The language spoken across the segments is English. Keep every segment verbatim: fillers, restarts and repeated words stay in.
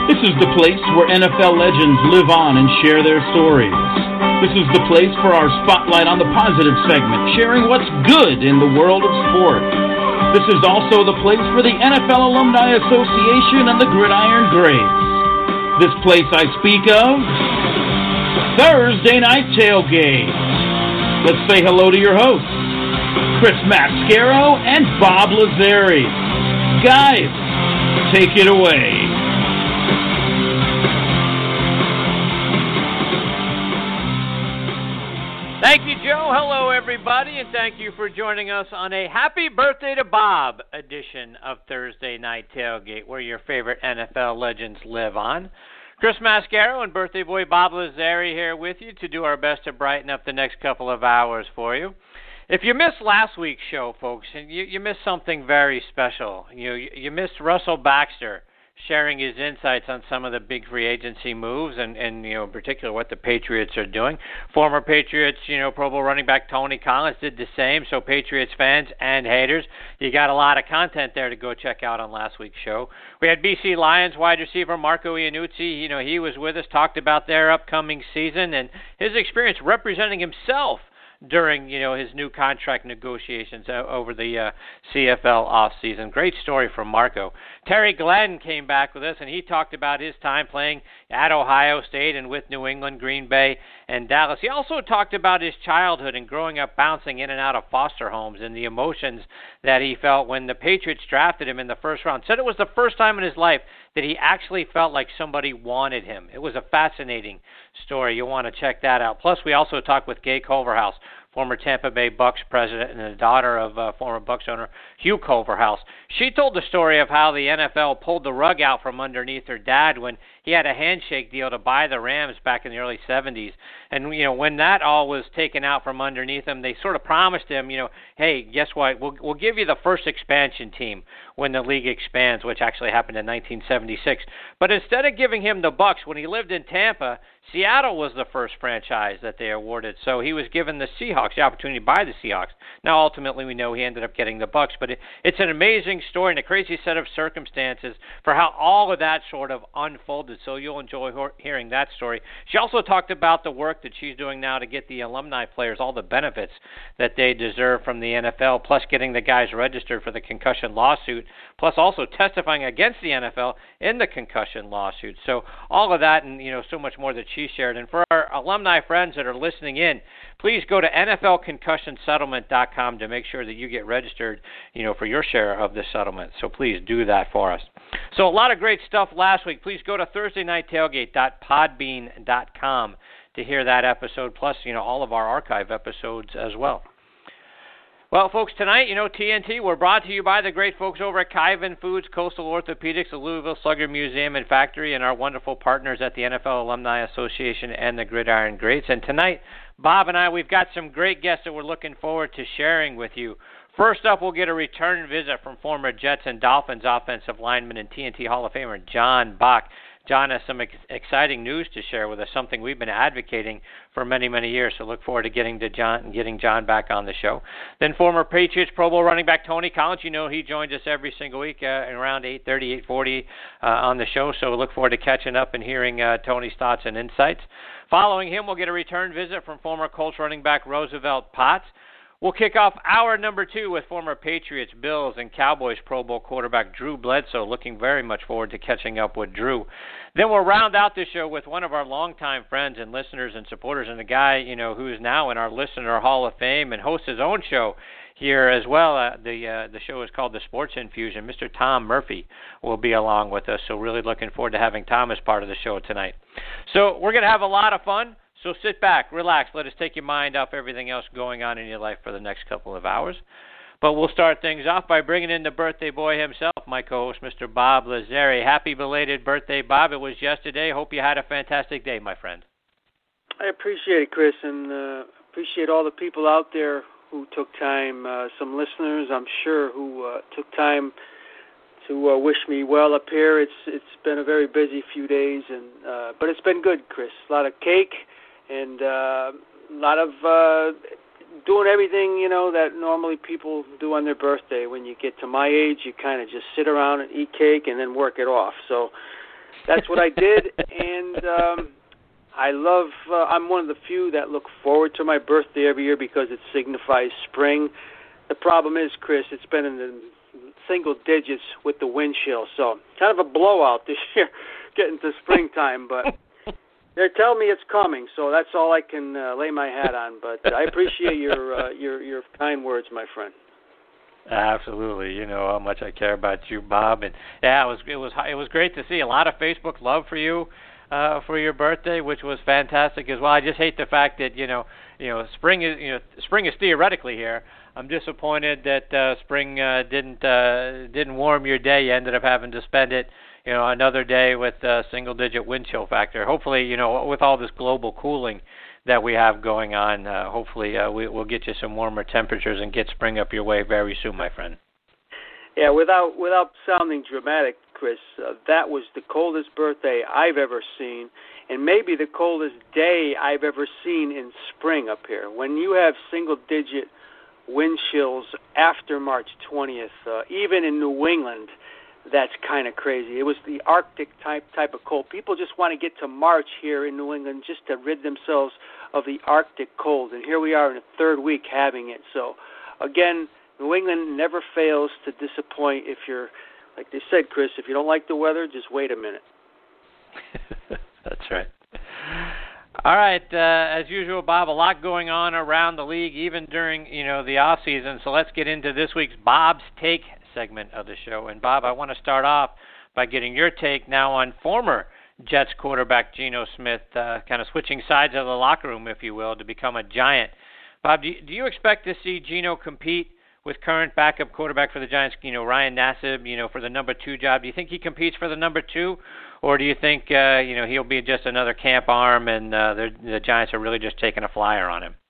This is the place where N F L legends live on and share their stories. This is the place for our spotlight on the positive segment, sharing what's good in the world of sport. This is also the place for the N F L Alumni Association and the Gridiron Greats. This place I speak of, Thursday Night Tailgate. Let's say hello to your hosts, Chris Mascaro and Bob Lazzari. Guys, take it away. Thank you, Joe. Hello, everybody, and thank you for joining us on a Happy Birthday to Bob edition of Thursday Night Tailgate, where your favorite N F L legends live on. Chris Mascaro and birthday boy Bob Lazzari here with you to do our best to brighten up the next couple of hours for you. If you missed last week's show, folks, you, you missed something very special. You, you missed Russell Baxter sharing his insights on some of the big free agency moves and, and, you know, in particular what the Patriots are doing. Former Patriots, you know, Pro Bowl running back Tony Collins did the same. So Patriots fans and haters, you got a lot of content there to go check out on last week's show. We had B C Lions wide receiver Marco Iannuzzi. You know, he was with us, talked about their upcoming season and his experience representing himself during, you know, his new contract negotiations over the uh, C F L offseason. Great story from Marco. Terry Glenn came back with us, and he talked about his time playing at Ohio State and with New England, Green Bay, and Dallas. He also talked about his childhood and growing up bouncing in and out of foster homes and the emotions that he felt when the Patriots drafted him in the first round. Said it was the first time in his life that he actually felt like somebody wanted him. It was a fascinating story. You'll want to check that out. Plus, we also talked with Gay Culverhouse, former Tampa Bay Bucks president and the daughter of uh, former Bucks owner Hugh Culverhouse. She told the story of how the N F L pulled the rug out from underneath her dad when he had a handshake deal to buy the Rams back in the early seventies. And, you know, when that all was taken out from underneath him, they sort of promised him, you know, hey, guess what? We'll, we'll give you the first expansion team when the league expands, which actually happened in nineteen seventy-six. But instead of giving him the Bucks, when he lived in Tampa, Seattle was the first franchise that they awarded. So he was given the Seahawks, the opportunity to buy the Seahawks. Now, ultimately, we know he ended up getting the Bucks. But it, it's an amazing story and a crazy set of circumstances for how all of that sort of unfolded. So you'll enjoy he- hearing that story. She also talked about the work that she's doing now to get the alumni players all the benefits that they deserve from the N F L, plus getting the guys registered for the concussion lawsuit, plus also testifying against the N F L in the concussion lawsuit. So all of that and, you know, so much more that she shared. And for our alumni friends that are listening in, please go to N F L concussion settlement dot com to make sure that you get registered, you know, for your share of the settlement. So please do that for us. So a lot of great stuff last week. Please go to thursday night tailgate dot podbean dot com to hear that episode, plus, you know, all of our archive episodes as well. Well, folks, tonight, you know, T N T, we're brought to you by the great folks over at Kyvan Foods, Coastal Orthopedics, the Louisville Slugger Museum and Factory, and our wonderful partners at the N F L Alumni Association and the Gridiron Greats. And tonight, Bob and I, we've got some great guests that we're looking forward to sharing with you. First up, we'll get a return visit from former Jets and Dolphins offensive lineman and T N T Hall of Famer John Bach. John has some ex- exciting news to share with us, something we've been advocating for many, many years. So look forward to getting to John and getting John back on the show. Then former Patriots Pro Bowl running back Tony Collins. You know he joins us every single week uh, around eight thirty, eight forty uh, on the show. So look forward to catching up and hearing uh, Tony's thoughts and insights. Following him, we'll get a return visit from former Colts running back Roosevelt Potts. We'll kick off hour number two with former Patriots, Bills, and Cowboys Pro Bowl quarterback Drew Bledsoe. Looking very much forward to catching up with Drew. Then we'll round out the show with one of our longtime friends and listeners and supporters, and a guy, you know, who is now in our Listener Hall of Fame and hosts his own show here as well. Uh, the uh, the show is called The Sports Infusion. Mister Tom Murphy will be along with us, so really looking forward to having Tom as part of the show tonight. So we're going to have a lot of fun. So sit back, relax, let us take your mind off everything else going on in your life for the next couple of hours. But we'll start things off by bringing in the birthday boy himself, my co-host, Mister Bob Lazzari. Happy belated birthday, Bob. It was yesterday. Hope you had a fantastic day, my friend. I appreciate it, Chris, and uh, appreciate all the people out there who took time. Uh, some listeners, I'm sure, who uh, took time to uh, wish me well up here. It's It's been a very busy few days, and uh, but it's been good, Chris. A lot of cake. And uh, a lot of uh, doing everything, you know, that normally people do on their birthday. When you get to my age, you kind of just sit around and eat cake and then work it off. So that's what I did, and um, I love. Uh, I'm one of the few that look forward to my birthday every year because it signifies spring. The problem is, Chris, it's been in the single digits with the wind chill, so kind of a blowout this year getting to springtime, but they're telling me it's coming, so that's all I can uh, lay my hat on. But I appreciate your uh, your your kind words, my friend. Absolutely, you know how much I care about you, Bob, and yeah, it was it was it was great to see a lot of Facebook love for you uh, for your birthday, which was fantastic as well. I just hate the fact that you know you know spring is you know spring is theoretically here. I'm disappointed that uh, spring uh, didn't uh, didn't warm your day. You ended up having to spend it, you know, another day with a single-digit wind chill factor. Hopefully, you know, with all this global cooling that we have going on, uh, hopefully uh, we, we'll get you some warmer temperatures and get spring up your way very soon, my friend. Yeah, without without sounding dramatic, Chris, uh, that was the coldest birthday I've ever seen, and maybe the coldest day I've ever seen in spring up here. When you have single-digit wind chills after March twentieth, uh, even in New England, that's kind of crazy. It was the Arctic type type of cold. People just want to get to March here in New England just to rid themselves of the Arctic cold, and here we are in the third week having it. So, again, New England never fails to disappoint. If you're, like they said, Chris, if you don't like the weather, just wait a minute. That's right. All right, uh, as usual, Bob, a lot going on around the league, even during, you know, the off season. So let's get into this week's Bob's Take segment of the show. And Bob, I want to start off by getting your take now on former Jets quarterback Geno Smith, uh, kind of switching sides of the locker room, if you will, to become a Giant. Bob, do you, do you expect to see Geno compete with current backup quarterback for the Giants, you know, Ryan Nassib, you know, for the number two job? Do you think he competes for the number two? Or do you think, uh, you know, he'll be just another camp arm and uh, the Giants are really just taking a flyer on him?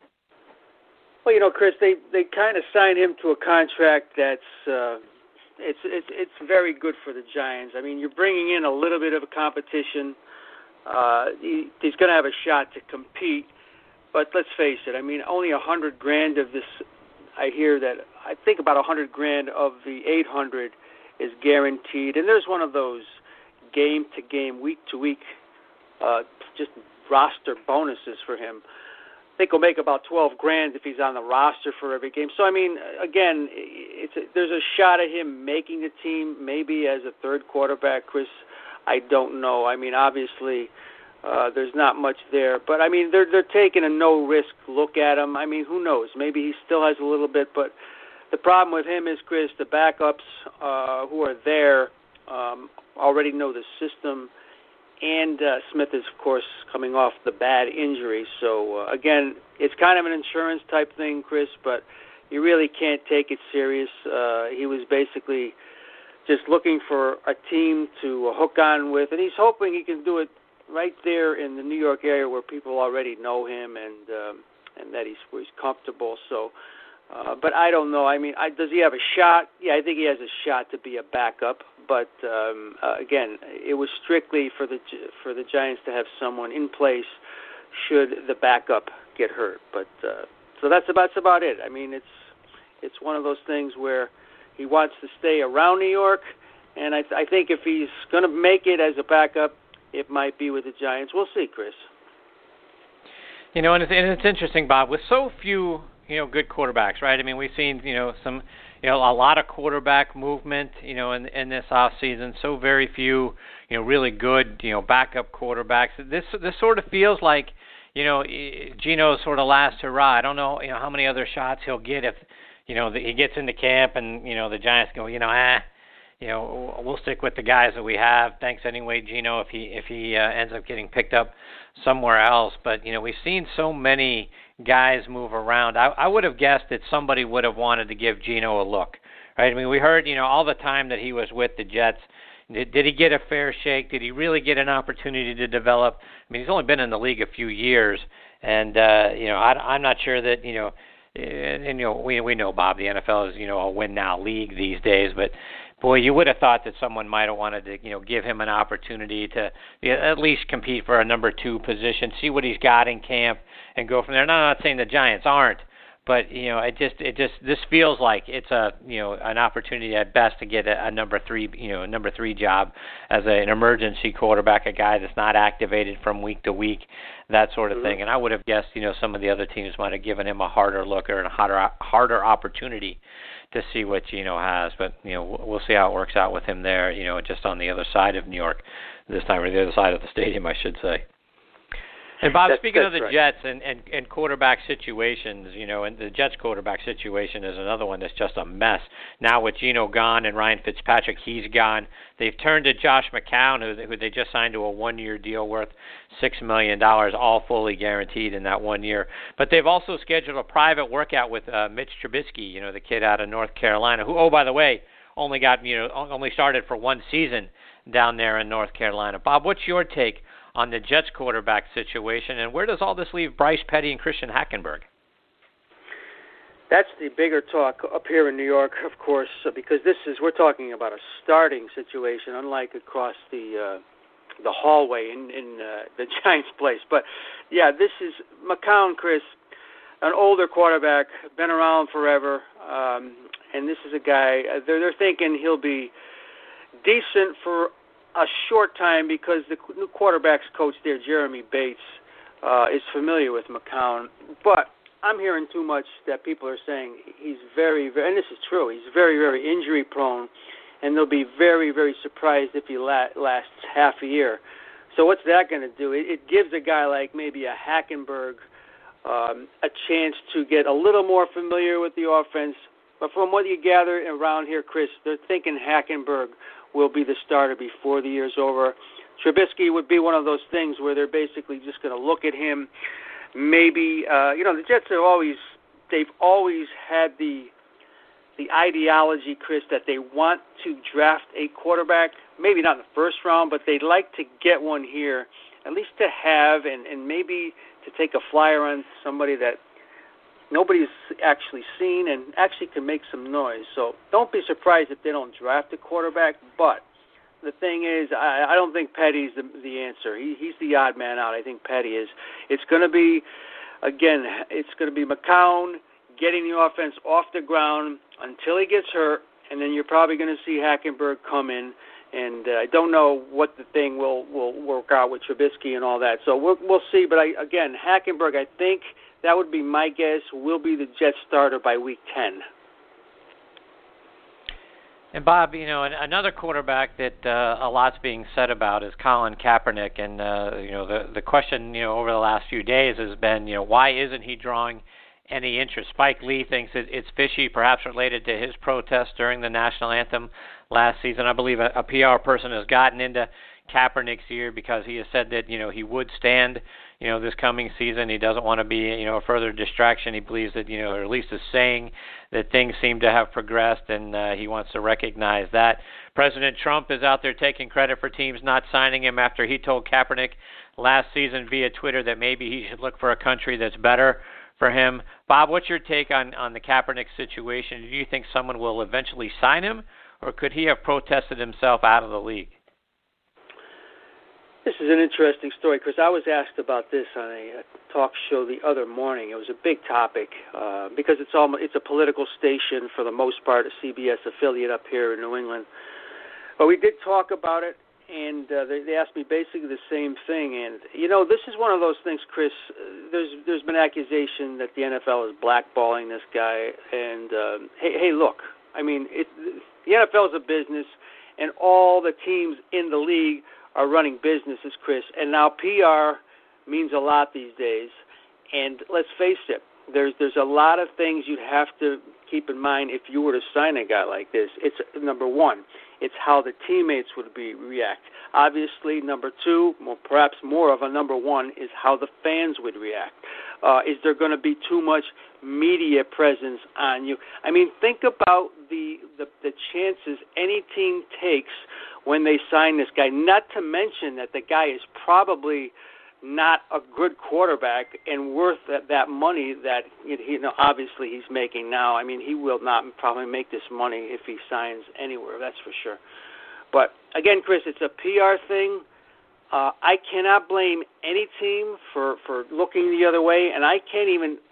Well, you know, Chris, they, they kind of signed him to a contract that's uh, it's it's it's very good for the Giants. I mean, you're bringing in a little bit of a competition. Uh, he, he's going to have a shot to compete, but let's face it. I mean, only a hundred grand of this. I hear that I think about a hundred grand of the eight hundred is guaranteed, and there's one of those game to game, week to week, uh, just roster bonuses for him. I think he'll make about twelve grand if he's on the roster for every game. So I mean, again, it's a, there's a shot at him making the team, maybe as a third quarterback. Chris, I don't know. I mean, obviously, uh, there's not much there, but I mean, they're they're taking a no risk look at him. I mean, who knows? Maybe he still has a little bit, but the problem with him is, Chris, the backups uh, who are there um, already know the system. And uh, Smith is, of course, coming off the bad injury. So, uh, again, it's kind of an insurance type thing, Chris, but you really can't take it serious. Uh, he was basically just looking for a team to hook on with, and he's hoping he can do it right there in the New York area where people already know him and um, and that he's, where he's comfortable. So, uh, but I don't know. I mean, I, does he have a shot? Yeah, I think he has a shot to be a backup. But um, uh, again, it was strictly for the for the Giants to have someone in place should the backup get hurt. But uh, so that's about that's about it. I mean, it's it's one of those things where he wants to stay around New York, and I, I think if he's going to make it as a backup, it might be with the Giants. We'll see, Chris. You know, and it's, and it's interesting, Bob, with so few you know good quarterbacks, right? I mean, we've seen you know some. You know, a lot of quarterback movement, you know, in in this off season. So very few, you know, really good, you know, backup quarterbacks. This this sort of feels like, you know, Geno's sort of last hurrah. I don't know, you know, how many other shots he'll get if, you know, the, he gets into camp and you know the Giants go, you know, ah, you know, we'll stick with the guys that we have. Thanks anyway, Geno, if he if he uh, ends up getting picked up somewhere else. But you know, we've seen so many guys move around. I, I would have guessed that somebody would have wanted to give Geno a look, right? I mean, we heard, you know, all the time that he was with the Jets. Did, did he get a fair shake? Did he really get an opportunity to develop? I mean, he's only been in the league a few years, and uh, you know, I, I'm not sure that you know, and, and you know, we we know, Bob, the N F L is you know a win now league these days, but boy, you would have thought that someone might have wanted to, you know, give him an opportunity to at least compete for a number two position, see what he's got in camp, and go from there. And I'm not saying the Giants aren't, but you know, it just it just this feels like it's a you know an opportunity at best to get a, a number three you know a number three job as a, an emergency quarterback, a guy that's not activated from week to week, that sort of mm-hmm. thing. And I would have guessed you know some of the other teams might have given him a harder look or a harder harder opportunity to see what Geno has, but you know we'll see how it works out with him there. You know, just on the other side of New York this time, or the other side of the stadium, I should say. And Bob, that's, speaking that's of the right. Jets and, and, and quarterback situations, you know, and the Jets quarterback situation is another one that's just a mess. Now with Geno gone and Ryan Fitzpatrick, he's gone. They've turned to Josh McCown, who, who they just signed to a one-year deal worth six million dollars, all fully guaranteed in that one year. But they've also scheduled a private workout with uh, Mitch Trubisky, you know, the kid out of North Carolina, who, oh, by the way, only got, you know, only started for one season down there in North Carolina. Bob, what's your take on the Jets quarterback situation, and where does all this leave Bryce Petty and Christian Hackenberg? That's the bigger talk up here in New York, of course, because this is we're talking about a starting situation, unlike across the uh, the hallway in, in uh, the Giants' place. But yeah, this is McCown, Chris, an older quarterback, been around forever, um, and this is a guy. They're they're thinking he'll be decent for a short time because the new quarterback's coach there, Jeremy Bates, uh, is familiar with McCown. But I'm hearing too much that people are saying he's very, very, and this is true, he's very, very injury prone, and they'll be very, very surprised if he la- lasts half a year. So what's that going to do? It, it gives a guy like maybe a Hackenberg um, a chance to get a little more familiar with the offense. But from what you gather around here, Chris, they're thinking Hackenberg will be the starter before the year's over. Trubisky would be one of those things where they're basically just going to look at him. Maybe, uh, you know, the Jets have always, they've always had the the ideology, Chris, that they want to draft a quarterback, maybe not in the first round, but they'd like to get one here, at least to have, and, and maybe to take a flyer on somebody that nobody's actually seen and actually can make some noise. So don't be surprised if they don't draft a quarterback. But the thing is, I, I don't think Petty's the, the answer. He, he's the odd man out. I think Petty is. It's going to be, again, it's going to be McCown getting the offense off the ground until he gets hurt, and then you're probably going to see Hackenberg come in. And uh, I don't know what the thing will, will work out with Trubisky and all that. So we'll, we'll see. But, I, again, Hackenberg, I think, that would be my guess, will be the Jets starter by week ten. And, Bob, you know, another quarterback that uh, a lot's being said about is Colin Kaepernick. And, uh, you know, the, the question, you know, over the last few days has been, you know, why isn't he drawing any interest? Spike Lee thinks it, it's fishy, perhaps related to his protest during the national anthem last season. I believe a, a P R person has gotten into Kaepernick's ear because he has said that, you know, he would stand, you know, this coming season. He doesn't want to be, you know, a further distraction. He believes that, you know, or at least is saying that things seem to have progressed, and uh, he wants to recognize that. President Trump is out there taking credit for teams not signing him after he told Kaepernick last season via Twitter that maybe he should look for a country that's better for him. Bob, what's your take on, on the Kaepernick situation? Do you think someone will eventually sign him, or could he have protested himself out of the league? This is an interesting story, because I was asked about this on a, a talk show the other morning. It was a big topic uh, because it's all, it's a political station for the most part, a C B S affiliate up here in New England. But we did talk about it, and uh, they, they asked me basically the same thing. And, you know, this is one of those things, Chris, uh, there's there's been accusation that the N F L is blackballing this guy. And, uh, hey, hey, look, I mean, it, the N F L is a business, and all the teams in the league are running businesses, Chris, and now P R means a lot these days. And let's face it, there's there's a lot of things you'd have to keep in mind if you were to sign a guy like this. It's number one, it's how the teammates would be react. Obviously, number two, more, perhaps more of a number one, is how the fans would react. Uh, is there going to be too much media presence on you? I mean, think about the, the the chances any team takes when they sign this guy, not to mention that the guy is probably not a good quarterback and worth that, that money that, you know, obviously he's making now. I mean, he will not probably make this money if he signs anywhere, that's for sure. But, again, Chris, it's a P R thing. Uh, I cannot blame any team for, for looking the other way, and I can't even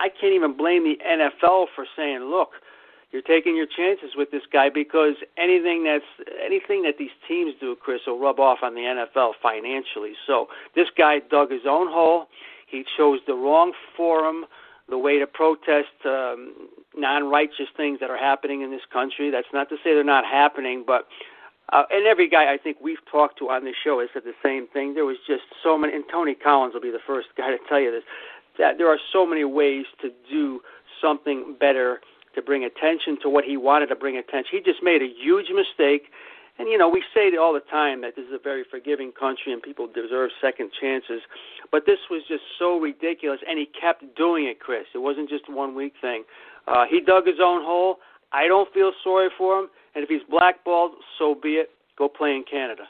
I can't even blame the N F L for saying, look, you're taking your chances with this guy, because anything that's anything that these teams do, Chris, will rub off on the N F L financially. So this guy dug his own hole. He chose the wrong forum, the way to protest um, non-righteous things that are happening in this country. That's not to say they're not happening, but uh, and every guy I think we've talked to on this show has said the same thing. There was just so many, and Tony Collins will be the first guy to tell you this, that there are so many ways to do something better, to bring attention to what he wanted to bring attention. He just made a huge mistake. And, you know, we say all the time that this is a very forgiving country and people deserve second chances. But this was just so ridiculous, and he kept doing it, Chris. It wasn't just a one-week thing. Uh, he dug his own hole. I don't feel sorry for him. And if he's blackballed, so be it. Go play in Canada.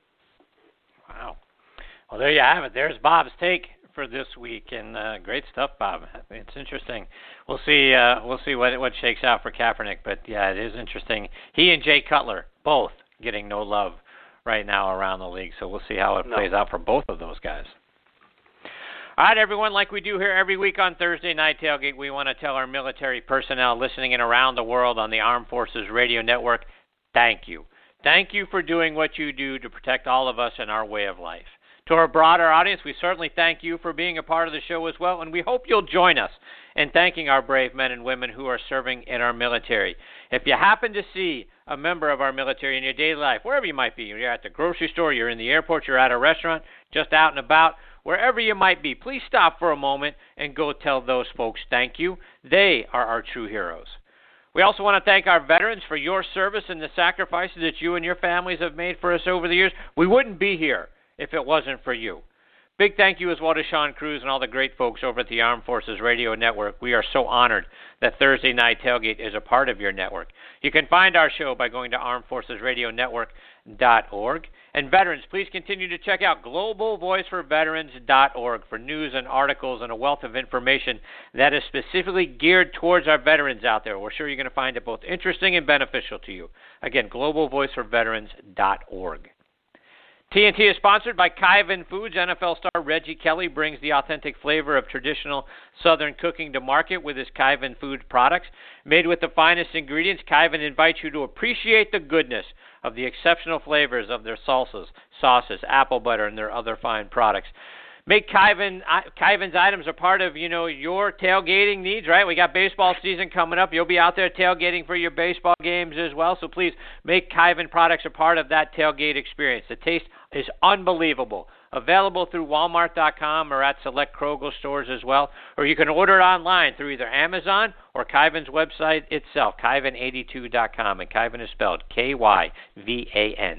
Wow. Well, there you have it. There's Bob's take for this week, and uh, great stuff, Bob. It's interesting. We'll see. Uh, we'll see what what shakes out for Kaepernick, but yeah, it is interesting. He and Jay Cutler both getting no love right now around the league, so we'll see how it no. plays out for both of those guys. All right, everyone, like we do here every week on Thursday Night Tailgate, we want to tell our military personnel listening in around the world on the Armed Forces Radio Network, thank you. Thank you for doing what you do to protect all of us and our way of life. To our broader audience, we certainly thank you for being a part of the show as well, and we hope you'll join us in thanking our brave men and women who are serving in our military. If you happen to see a member of our military in your daily life, wherever you might be, you're at the grocery store, you're in the airport, you're at a restaurant, just out and about, wherever you might be, please stop for a moment and go tell those folks thank you. They are our true heroes. We also want to thank our veterans for your service and the sacrifices that you and your families have made for us over the years. We wouldn't be here if it wasn't for you. Big thank you as well to Sean Cruz and all the great folks over at the Armed Forces Radio Network. We are so honored that Thursday Night Tailgate is a part of your network. You can find our show by going to armed forces radio network dot org. And veterans, please continue to check out global voice for veterans dot org for news and articles and a wealth of information that is specifically geared towards our veterans out there. We're sure you're going to find it both interesting and beneficial to you. Again, global voice for veterans dot org. T N T is sponsored by Kyvan Foods. N F L star Reggie Kelly brings the authentic flavor of traditional Southern cooking to market with his Kyvan Foods products. Made with the finest ingredients, Kyvan invites you to appreciate the goodness of the exceptional flavors of their salsas, sauces, apple butter, and their other fine products. Make Kyvan, Kyvan's items a part of, you know, your tailgating needs, right? We got baseball season coming up. You'll be out there tailgating for your baseball games as well. So please make Kyvan products a part of that tailgate experience. The taste is unbelievable. Available through walmart dot com or at select Kroger stores as well. Or you can order it online through either Amazon or Kyvan's website itself, Kyvan eighty-two dot com. And Kyvan is spelled K Y V A N.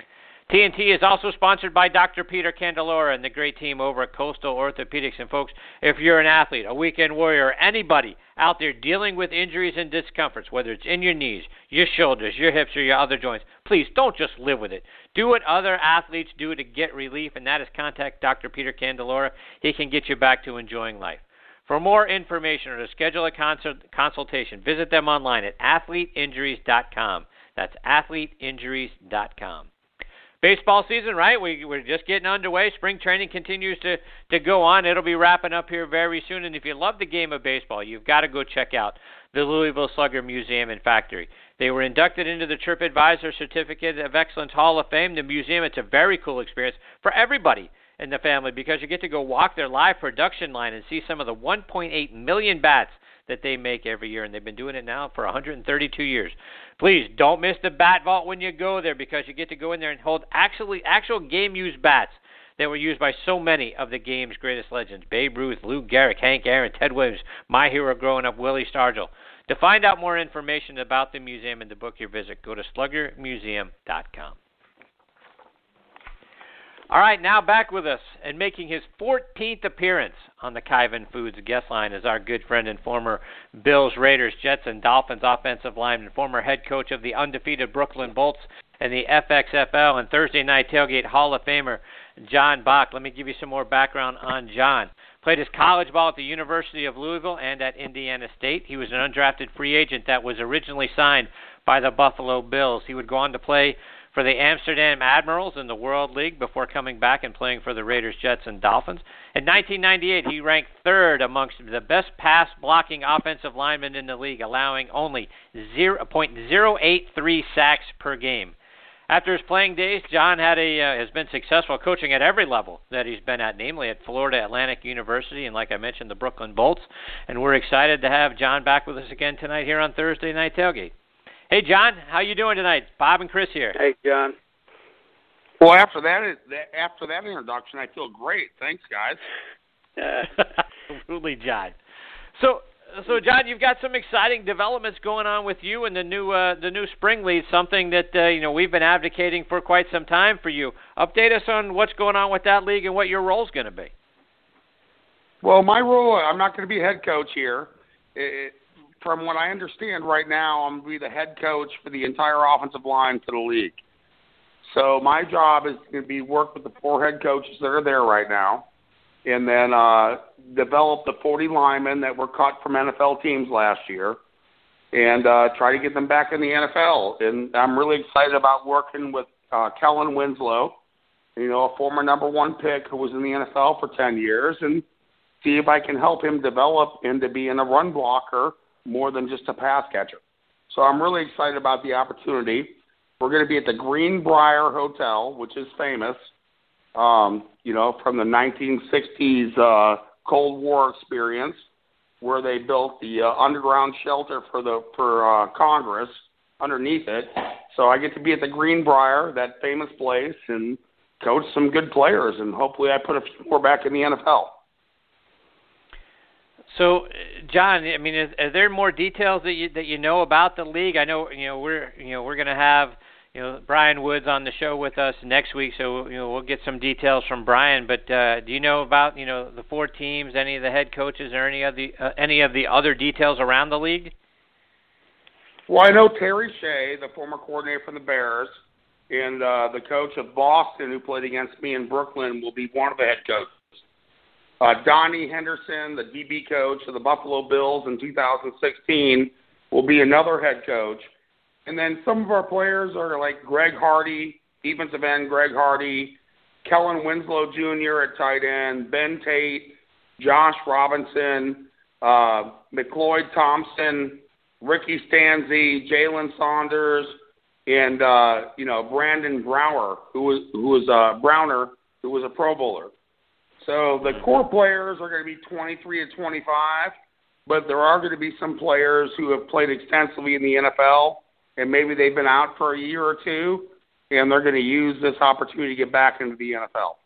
T N T is also sponsored by Doctor Peter Candelora and the great team over at Coastal Orthopedics. And folks, if you're an athlete, a weekend warrior, or anybody out there dealing with injuries and discomforts, whether it's in your knees, your shoulders, your hips, or your other joints, please don't just live with it. Do what other athletes do to get relief, and that is contact Doctor Peter Candelora. He can get you back to enjoying life. For more information or to schedule a consult- consultation, visit them online at athlete injuries dot com. That's athlete injuries dot com. Baseball season, right? We, we're just getting underway. Spring training continues to, to go on. It'll be wrapping up here very soon. And if you love the game of baseball, you've got to go check out the Louisville Slugger Museum and Factory. They were inducted into the TripAdvisor Certificate of Excellence Hall of Fame. The museum, it's a very cool experience for everybody in the family because you get to go walk their live production line and see some of the one point eight million bats that they make every year, and they've been doing it now for one hundred thirty-two years. Please don't miss the bat vault when you go there because you get to go in there and hold actually actual game-used bats that were used by so many of the game's greatest legends, Babe Ruth, Lou Gehrig, Hank Aaron, Ted Williams, my hero growing up, Willie Stargell. To find out more information about the museum and to book your visit, go to slugger museum dot com. All right, now back with us and making his fourteenth appearance on the Kyvan Foods guest line is our good friend and former Bills, Raiders, Jets, and Dolphins offensive lineman, former head coach of the undefeated Brooklyn Bolts and the F X F L and Thursday Night Tailgate Hall of Famer, John Bach. Let me give you some more background on John. Played his college ball at the University of Louisville and at Indiana State. He was an undrafted free agent that was originally signed by the Buffalo Bills. He would go on to play for for the Amsterdam Admirals in the World League before coming back and playing for the Raiders, Jets, and Dolphins. In nineteen ninety-eight, he ranked third amongst the best pass-blocking offensive linemen in the league, allowing only zero point zero eight three sacks per game. After his playing days, John had a uh, has been successful coaching at every level that he's been at, namely at Florida Atlantic University and, like I mentioned, the Brooklyn Bolts. And we're excited to have John back with us again tonight here on Thursday Night Tailgate. Hey, John, how you doing tonight? Bob and Chris here. Hey, John. Well, after that, after that introduction, I feel great. Thanks, guys. Uh, Absolutely, John. So, so John, you've got some exciting developments going on with you and the new uh, the new spring league. Something that uh, you know we've been advocating for quite some time for you. Update us on what's going on with that league and what your role's going to be. Well, my role, I'm not going to be head coach here. It, from what I understand right now, I'm going to be the head coach for the entire offensive line for the league. So my job is going to be work with the four head coaches that are there right now, and then uh, develop the forty linemen that were cut from N F L teams last year, and uh, try to get them back in the N F L. And I'm really excited about working with uh, Kellen Winslow, you know, a former number one pick who was in the N F L for ten years, and see if I can help him develop into being a run blocker more than just a pass catcher. So I'm really excited about the opportunity. We're going to be at the Greenbrier Hotel, which is famous, um, you know, from the nineteen sixties uh, Cold War experience, where they built the uh, underground shelter for the for uh, Congress underneath it. So I get to be at the Greenbrier, that famous place, and coach some good players, and hopefully I put a few more back in the N F L. So, John, I mean, is, are there more details that you that you know about the league? I know, you know, we're you know we're going to have you know Brian Woods on the show with us next week, so you know we'll get some details from Brian. But uh, do you know about you know the four teams, any of the head coaches, or any of the uh, any of the other details around the league? Well, I know Terry Shea, the former coordinator for the Bears, and uh, the coach of Boston, who played against me in Brooklyn, will be one of the head coaches. Uh, Donnie Henderson, the D B coach of the Buffalo Bills in two thousand sixteen, will be another head coach. And then some of our players are like Greg Hardy, defensive end Greg Hardy, Kellen Winslow Junior at tight end, Ben Tate, Josh Robinson, uh, McLeod Thompson, Ricky Stanzi, Jalen Saunders, and, uh, you know, Brandon Brower, who was, who was uh, Browner, who was a Pro Bowler. So the core players are going to be twenty-three to twenty-five, but there are going to be some players who have played extensively in the N F L, and maybe they've been out for a year or two, and they're going to use this opportunity to get back into the N F L.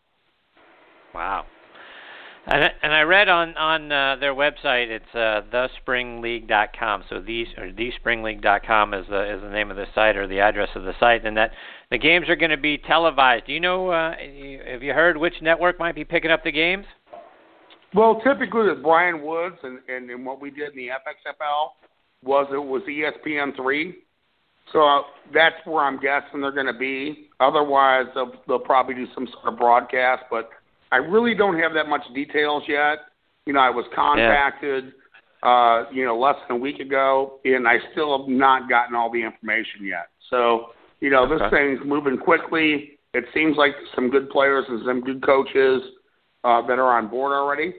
Wow. And, and I read on, on uh, their website, it's uh, the spring league dot com. So these or the spring league dot com is the, is the name of the site or the address of the site, and that the games are going to be televised. Do you know, uh, have you heard which network might be picking up the games? Well, typically with Brian Woods and, and, and what we did in the F X F L was it was E S P N three. So uh, that's where I'm guessing they're going to be. Otherwise, they'll, they'll probably do some sort of broadcast, but I really don't have that much details yet. You know, I was contacted, yeah. uh, you know, less than a week ago, and I still have not gotten all the information yet. So, you know, this okay. thing's moving quickly. It seems like some good players and some good coaches uh, that are on board already.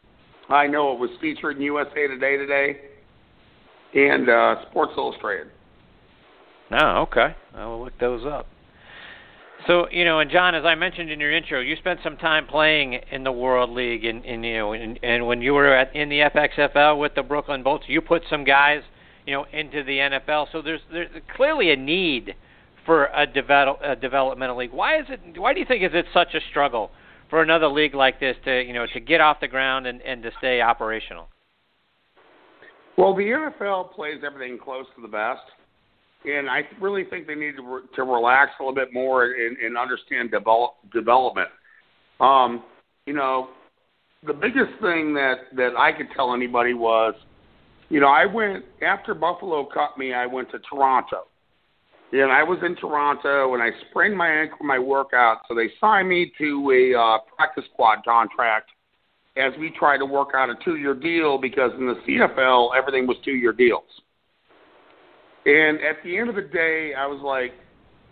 I know it was featured in U S A Today today and uh, Sports Illustrated. Oh, okay. I will look those up. So, you know, and John, as I mentioned in your intro, you spent some time playing in the World League, and, and you know, and, and when you were at, in the F X F L with the Brooklyn Bolts, you put some guys, you know, into the N F L. So there's there's clearly a need for a, develop, a developmental league. Why is it? Why do you think is it such a struggle for another league like this to, you know, to get off the ground and, and to stay operational? Well, the N F L plays everything close to the best. And I really think they need to, re- to relax a little bit more and, and understand develop, development. Um, you know, the biggest thing that, that I could tell anybody was, you know, I went, after Buffalo cut me, I went to Toronto. And I was in Toronto, and I sprained my ankle in my workout, so they signed me to a uh, practice squad contract as we tried to work out a two-year deal because in the C F L, everything was two-year deals. And at the end of the day, I was like,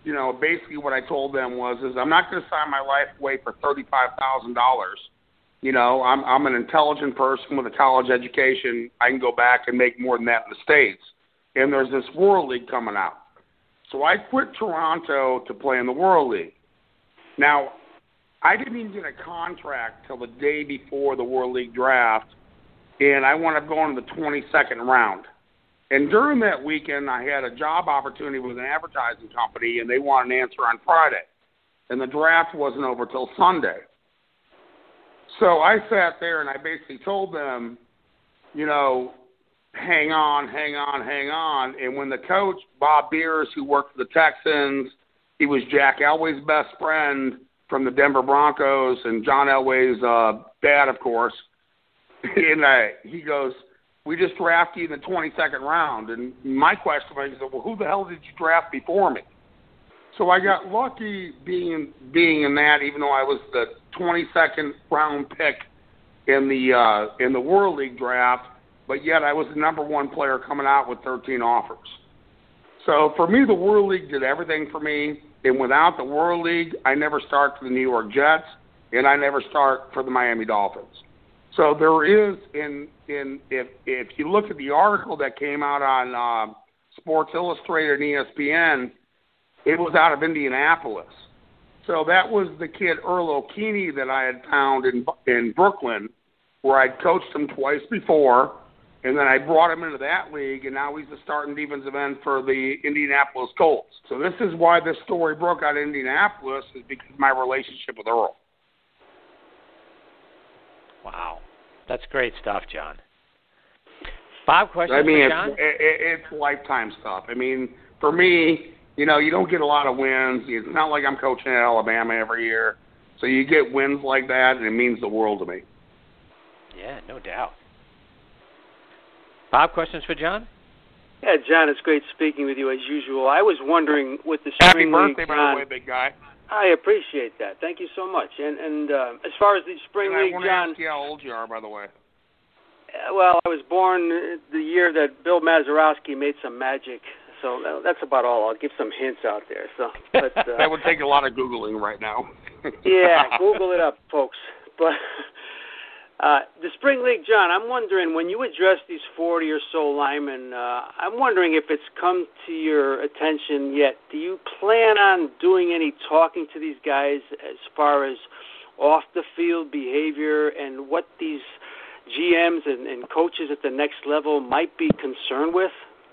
you know, basically what I told them was, is I'm not going to sign my life away for thirty-five thousand dollars. You know, I'm I'm an intelligent person with a college education. I can go back and make more than that in the States. And there's this World League coming out. So I quit Toronto to play in the World League. Now, I didn't even get a contract till the day before the World League draft, and I wound up going to the twenty-second round. And during that weekend, I had a job opportunity with an advertising company, and they wanted an answer on Friday. And the draft wasn't over till Sunday. So I sat there, and I basically told them, you know, hang on, hang on, hang on. And when the coach, Bob Beers, who worked for the Texans, he was Jack Elway's best friend from the Denver Broncos, and John Elway's uh, dad, of course. And uh, he goes, we just drafted you in the twenty-second round. And my question was, well, who the hell did you draft before me? So I got lucky being being in that, even though I was the twenty-second round pick in the uh, in the World League draft, but yet I was the number one player coming out with thirteen offers. So for me, the World League did everything for me. And without the World League, I never start for the New York Jets, and I never start for the Miami Dolphins. So there is, in in if if you look at the article that came out on uh, Sports Illustrated and E S P N, it was out of Indianapolis. So that was the kid Earl O'Kearney that I had found in in Brooklyn, where I'd coached him twice before, and then I brought him into that league, and now he's the starting defensive end for the Indianapolis Colts. So this is why this story broke out in Indianapolis, is because of my relationship with Earl. Wow. That's great stuff, John. Bob, questions I mean, for John? It's, it, it's lifetime stuff. I mean, for me, you know, you don't get a lot of wins. It's not like I'm coaching at Alabama every year. So you get wins like that, and it means the world to me. Yeah, no doubt. Bob, questions for John? Yeah, John, it's great speaking with you as usual. I was wondering with the Happy spring birthday, league, by John, the way, big guy. I appreciate that. Thank you so much. And and uh, as far as the spring and league, I want to John, ask you how old you are, by the way. uh, well, I was born the year that Bill Mazeroski made some magic. So that's about all. I'll give some hints out there. So, but, uh, that would take a lot of Googling right now. Yeah, Google it up, folks. But uh, the spring league, John, I'm wondering, when you address these forty or so linemen, uh, I'm wondering if it's come to your attention yet. Do you plan on doing any talking to these guys as far as off-the-field behavior and what these G Ms and, and coaches at the next level might be concerned with?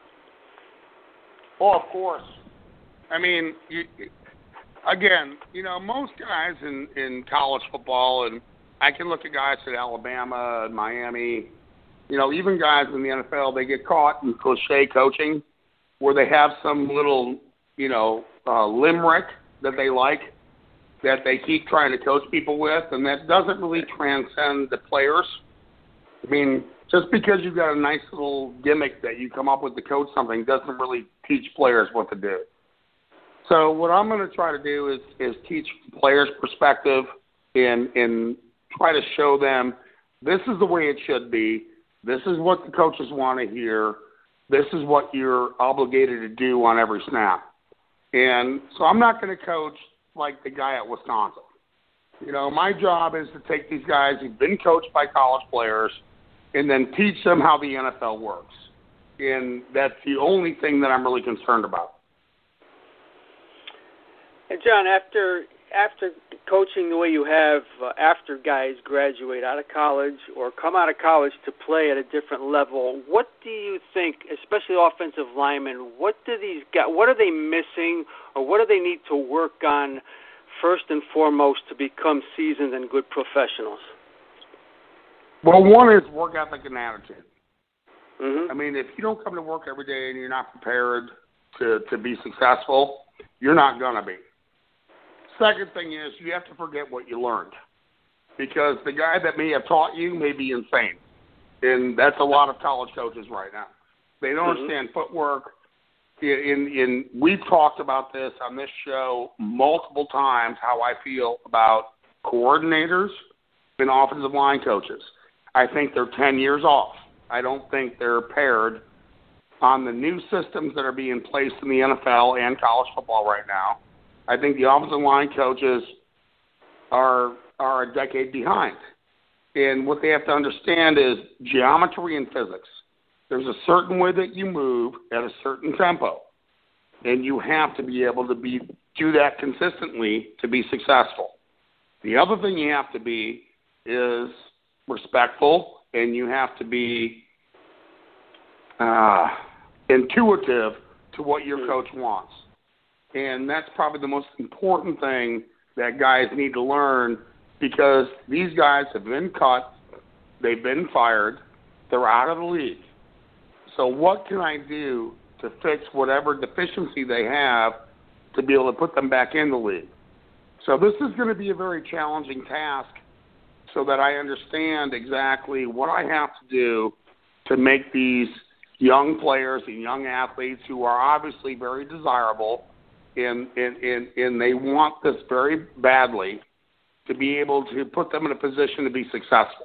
Oh, of course. I mean, you, again, you know, most guys in, in college football, and I can look at guys at Alabama and Miami, you know, even guys in the N F L, they get caught in cliche coaching where they have some little, you know, uh, limerick that they like that they keep trying to coach people with, and that doesn't really transcend the players. I mean, just because you've got a nice little gimmick that you come up with to coach something doesn't really teach players what to do. So what I'm going to try to do is, is teach players perspective and, and try to show them this is the way it should be. This is what the coaches want to hear. This is what you're obligated to do on every snap. And so I'm not going to coach like the guy at Wisconsin. You know, my job is to take these guys who've been coached by college players and then teach them how the N F L works. And that's the only thing that I'm really concerned about. And John, after after coaching the way you have, uh, after guys graduate out of college or come out of college to play at a different level, what do you think, especially offensive linemen, what do these guys, what are they missing, or what do they need to work on first and foremost to become seasoned and good professionals? Well, one is work ethic and attitude. Mm-hmm. I mean, if you don't come to work every day and you're not prepared to, to be successful, you're not going to be. Second thing is you have to forget what you learned, because the guy that may have taught you may be insane, and that's a lot of college coaches right now. They don't mm-hmm. understand footwork. In, in, in we've talked about this on this show multiple times, how I feel about coordinators and offensive line coaches. I think they're ten years off. I don't think they're paired on the new systems that are being placed in the N F L and college football right now. I think the offensive line coaches are are a decade behind. And what they have to understand is geometry and physics. There's a certain way that you move at a certain tempo, and you have to be able to be do that consistently to be successful. The other thing you have to be is respectful, and you have to be uh, intuitive to what your coach wants. And that's probably the most important thing that guys need to learn, because these guys have been cut, they've been fired, they're out of the league. So what can I do to fix whatever deficiency they have to be able to put them back in the league? So this is going to be a very challenging task, so that I understand exactly what I have to do to make these young players and young athletes, who are obviously very desirable, and, and, and, and they want this very badly, to be able to put them in a position to be successful.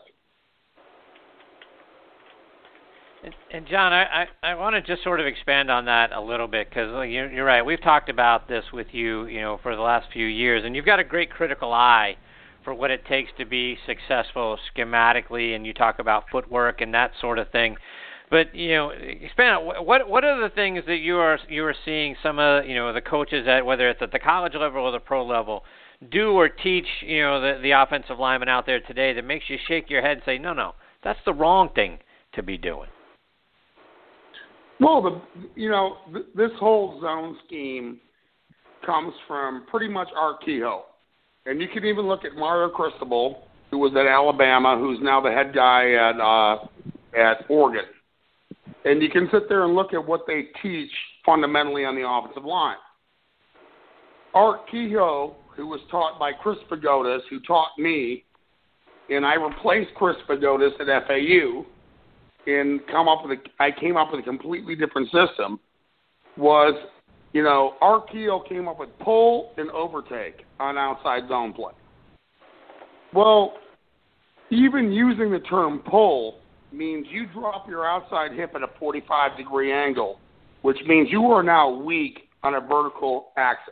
And, and John, I, I, I want to just sort of expand on that a little bit, because you're, you're right. We've talked about this with you, you know, for the last few years, and you've got a great critical eye for what it takes to be successful schematically, and you talk about footwork and that sort of thing. But, you know, expand on what what are the things that you are you are seeing some of, you know, the coaches at, whether it's at the college level or the pro level, do or teach, you know, the, the offensive lineman out there today that makes you shake your head and say, no, no, that's the wrong thing to be doing? Well, the you know, th- this whole zone scheme comes from pretty much Art Kehoe. And you can even look at Mario Cristobal, who was at Alabama, who's now the head guy at uh, at Oregon. And you can sit there and look at what they teach fundamentally on the offensive line. Art Kehoe, who was taught by Chris Pagodas, who taught me, and I replaced Chris Pagodas at F A U, and come up with a, I came up with a completely different system, was, you know, Art Kehoe came up with pull and overtake on outside zone play. Well, even using the term pull means you drop your outside hip at a forty-five degree angle, which means you are now weak on a vertical axis.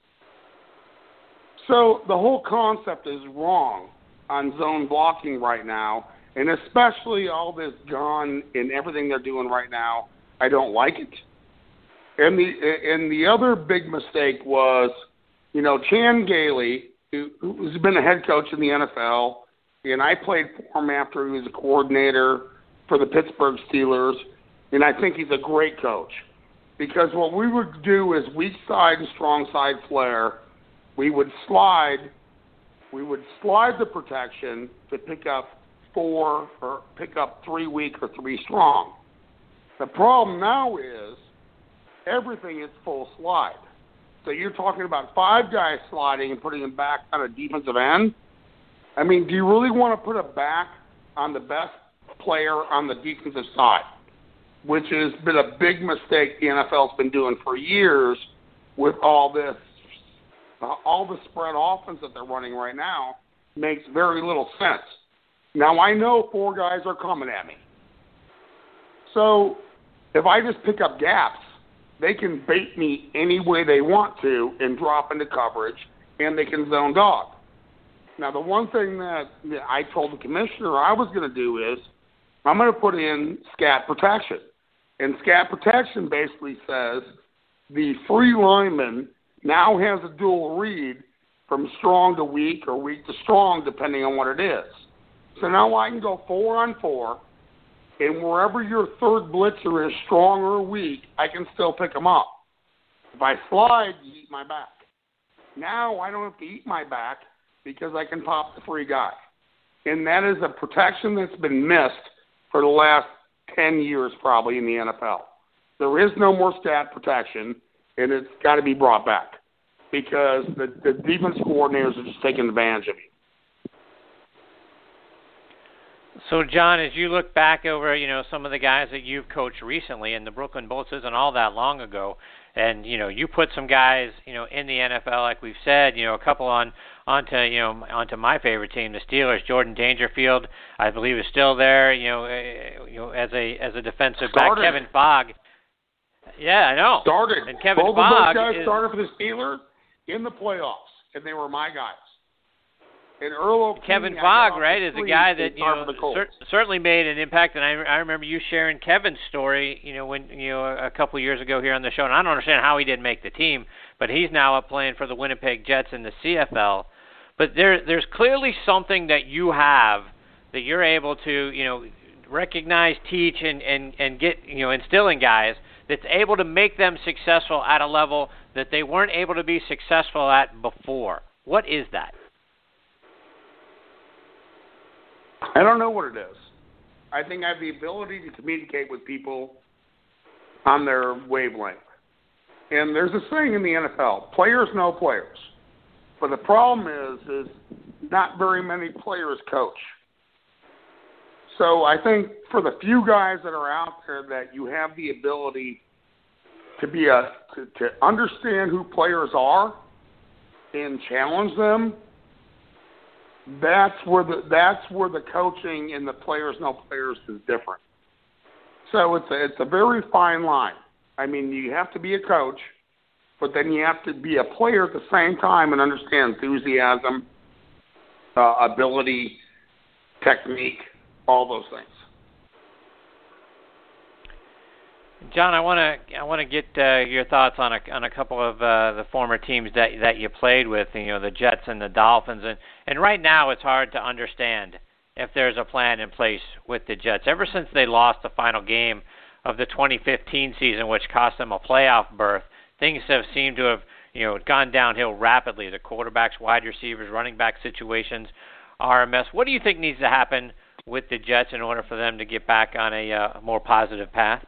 So the whole concept is wrong on zone blocking right now, and especially all this gun and everything they're doing right now, I don't like it. And the and the other big mistake was, you know, Chan Gailey, who, who's been a head coach in the N F L, and I played for him after he was a coordinator for the Pittsburgh Steelers, and I think he's a great coach. Because what we would do is weak side and strong side flare. We would slide, we would slide the protection to pick up four or pick up three weak or three strong. The problem now is everything is full slide. So you're talking about five guys sliding and putting them back on a defensive end. I mean, do you really want to put a back on the best player on the defensive side, which has been a big mistake the N F L's been doing for years with all this, uh, all the spread offense that they're running right now makes very little sense. Now, I know four guys are coming at me. So if I just pick up gaps, they can bait me any way they want to and drop into coverage, and they can zone dog. Now, the one thing that I told the commissioner I was going to do is I'm going to put in scat protection. And scat protection basically says the free lineman now has a dual read from strong to weak or weak to strong, depending on what it is. So now I can go four on four, and wherever your third blitzer is strong or weak, I can still pick them up. If I slide, you eat my back. Now I don't have to eat my back because I can pop the free guy. And that is a protection that's been missed for the last ten years probably in the N F L. There is no more stat protection, and it's got to be brought back because the, the defense coordinators are just taking advantage of you. So, John, as you look back over, you know, some of the guys that you've coached recently, and the Brooklyn Bolts isn't all that long ago, and, you know, you put some guys, you know, in the N F L, like we've said, you know, a couple on onto, you know, onto my favorite team, the Steelers. Jordan Dangerfield, I believe, is still there, you know, uh, you know, as a as a defensive Started. back. Kevin Fogg, Yeah, I know. Started. And Kevin Both Fogg of those guys is... started for the Steelers in the playoffs, and they were my guys. And Earl O'Quinn, Kevin Fogg, right, is a guy that you know cer- certainly made an impact. And I, I remember you sharing Kevin's story, you know, when you know a couple of years ago here on the show. And I don't understand how he didn't make the team, but he's now up playing for the Winnipeg Jets in the C F L. But there, there's clearly something that you have that you're able to, you know, recognize, teach, and, and, and get, you know, instill in guys that's able to make them successful at a level that they weren't able to be successful at before. What is that? I don't know what it is. I think I have the ability to communicate with people on their wavelength. And there's a saying in the N F L, players know players. But the problem is, is not very many players coach. So I think for the few guys that are out there that you have the ability to be a to, to understand who players are and challenge them, that's where the that's where the coaching and the players know players is different. So it's a, it's a very fine line. I mean, you have to be a coach, but then you have to be a player at the same time and understand enthusiasm, uh, ability, technique, all those things. John, I want to I want to get uh, your thoughts on a on a couple of uh, the former teams that that you played with, you know, the Jets and the Dolphins, and and right now it's hard to understand if there's a plan in place with the Jets. Ever since they lost the final game of the twenty fifteen season, which cost them a playoff berth, things have seemed to have, you know, gone downhill rapidly. The quarterbacks, wide receivers, running back situations are a mess. What do you think needs to happen with the Jets in order for them to get back on a uh, more positive path?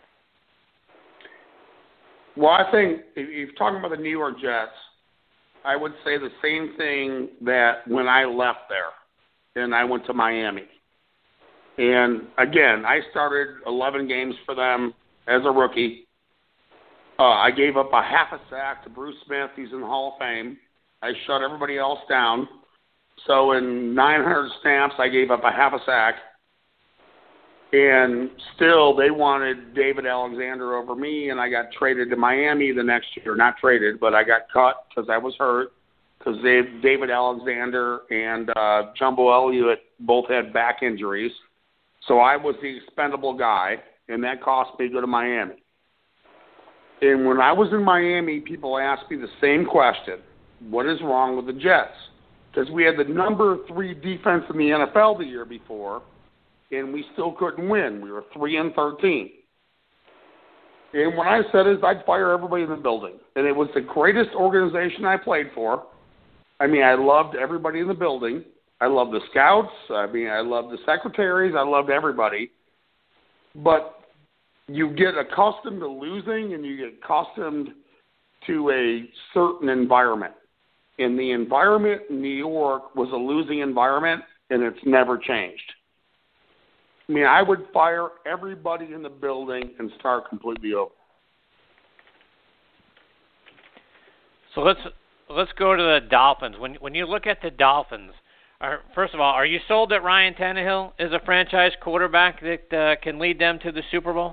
Well, I think if you're talking about the New York Jets, I would say the same thing that when I left there and I went to Miami. And, again, I started eleven games for them as a rookie. Uh, I gave up a half a sack to Bruce Smith. He's in the Hall of Fame. I shut everybody else down. So in nine hundred snaps, I gave up a half a sack. And still, they wanted David Alexander over me, and I got traded to Miami the next year. Not traded, but I got cut because I was hurt because David Alexander and uh, Jumbo Elliott both had back injuries. So I was the expendable guy, and that cost me to go to Miami. And when I was in Miami, people asked me the same question, what is wrong with the Jets? Because we had the number three defense in the N F L the year before, and we still couldn't win. We were three and thirteen. And what I said is I'd fire everybody in the building. And it was the greatest organization I played for. I mean, I loved everybody in the building. I loved the scouts. I mean, I loved the secretaries. I loved everybody. But you get accustomed to losing, and you get accustomed to a certain environment. And the environment in New York was a losing environment, and it's never changed. I mean, I would fire everybody in the building and start completely over. So let's let's go to the Dolphins. When when you look at the Dolphins, are, first of all, are you sold that Ryan Tannehill is a franchise quarterback that uh, can lead them to the Super Bowl?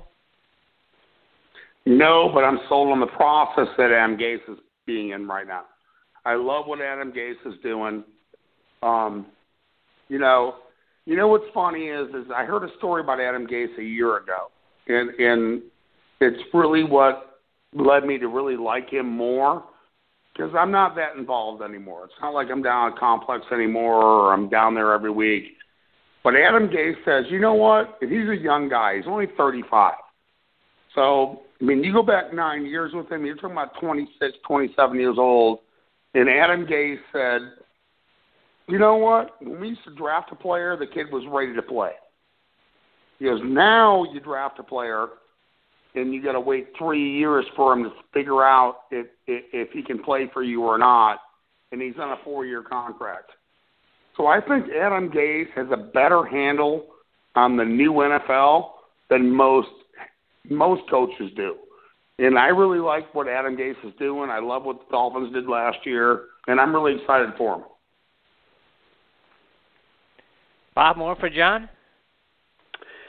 No, but I'm sold on the process that Adam Gase is being in right now. I love what Adam Gase is doing. Um, you know, you know what's funny is, is I heard a story about Adam Gase a year ago, and and it's really what led me to really like him more, because I'm not that involved anymore. It's not like I'm down at Complex anymore or I'm down there every week. But Adam Gase says, you know what? If he's a young guy, he's only thirty-five. So, I mean, you go back nine years with him, you're talking about twenty-six, twenty-seven years old, and Adam Gase said, you know what? When we used to draft a player, the kid was ready to play. He goes, now you draft a player, and you got to wait three years for him to figure out if, if if he can play for you or not, and he's on a four-year contract. So I think Adam Gase has a better handle on the new N F L than most most coaches do. And I really like what Adam Gase is doing. I love what the Dolphins did last year, and I'm really excited for him. Bob, more for John?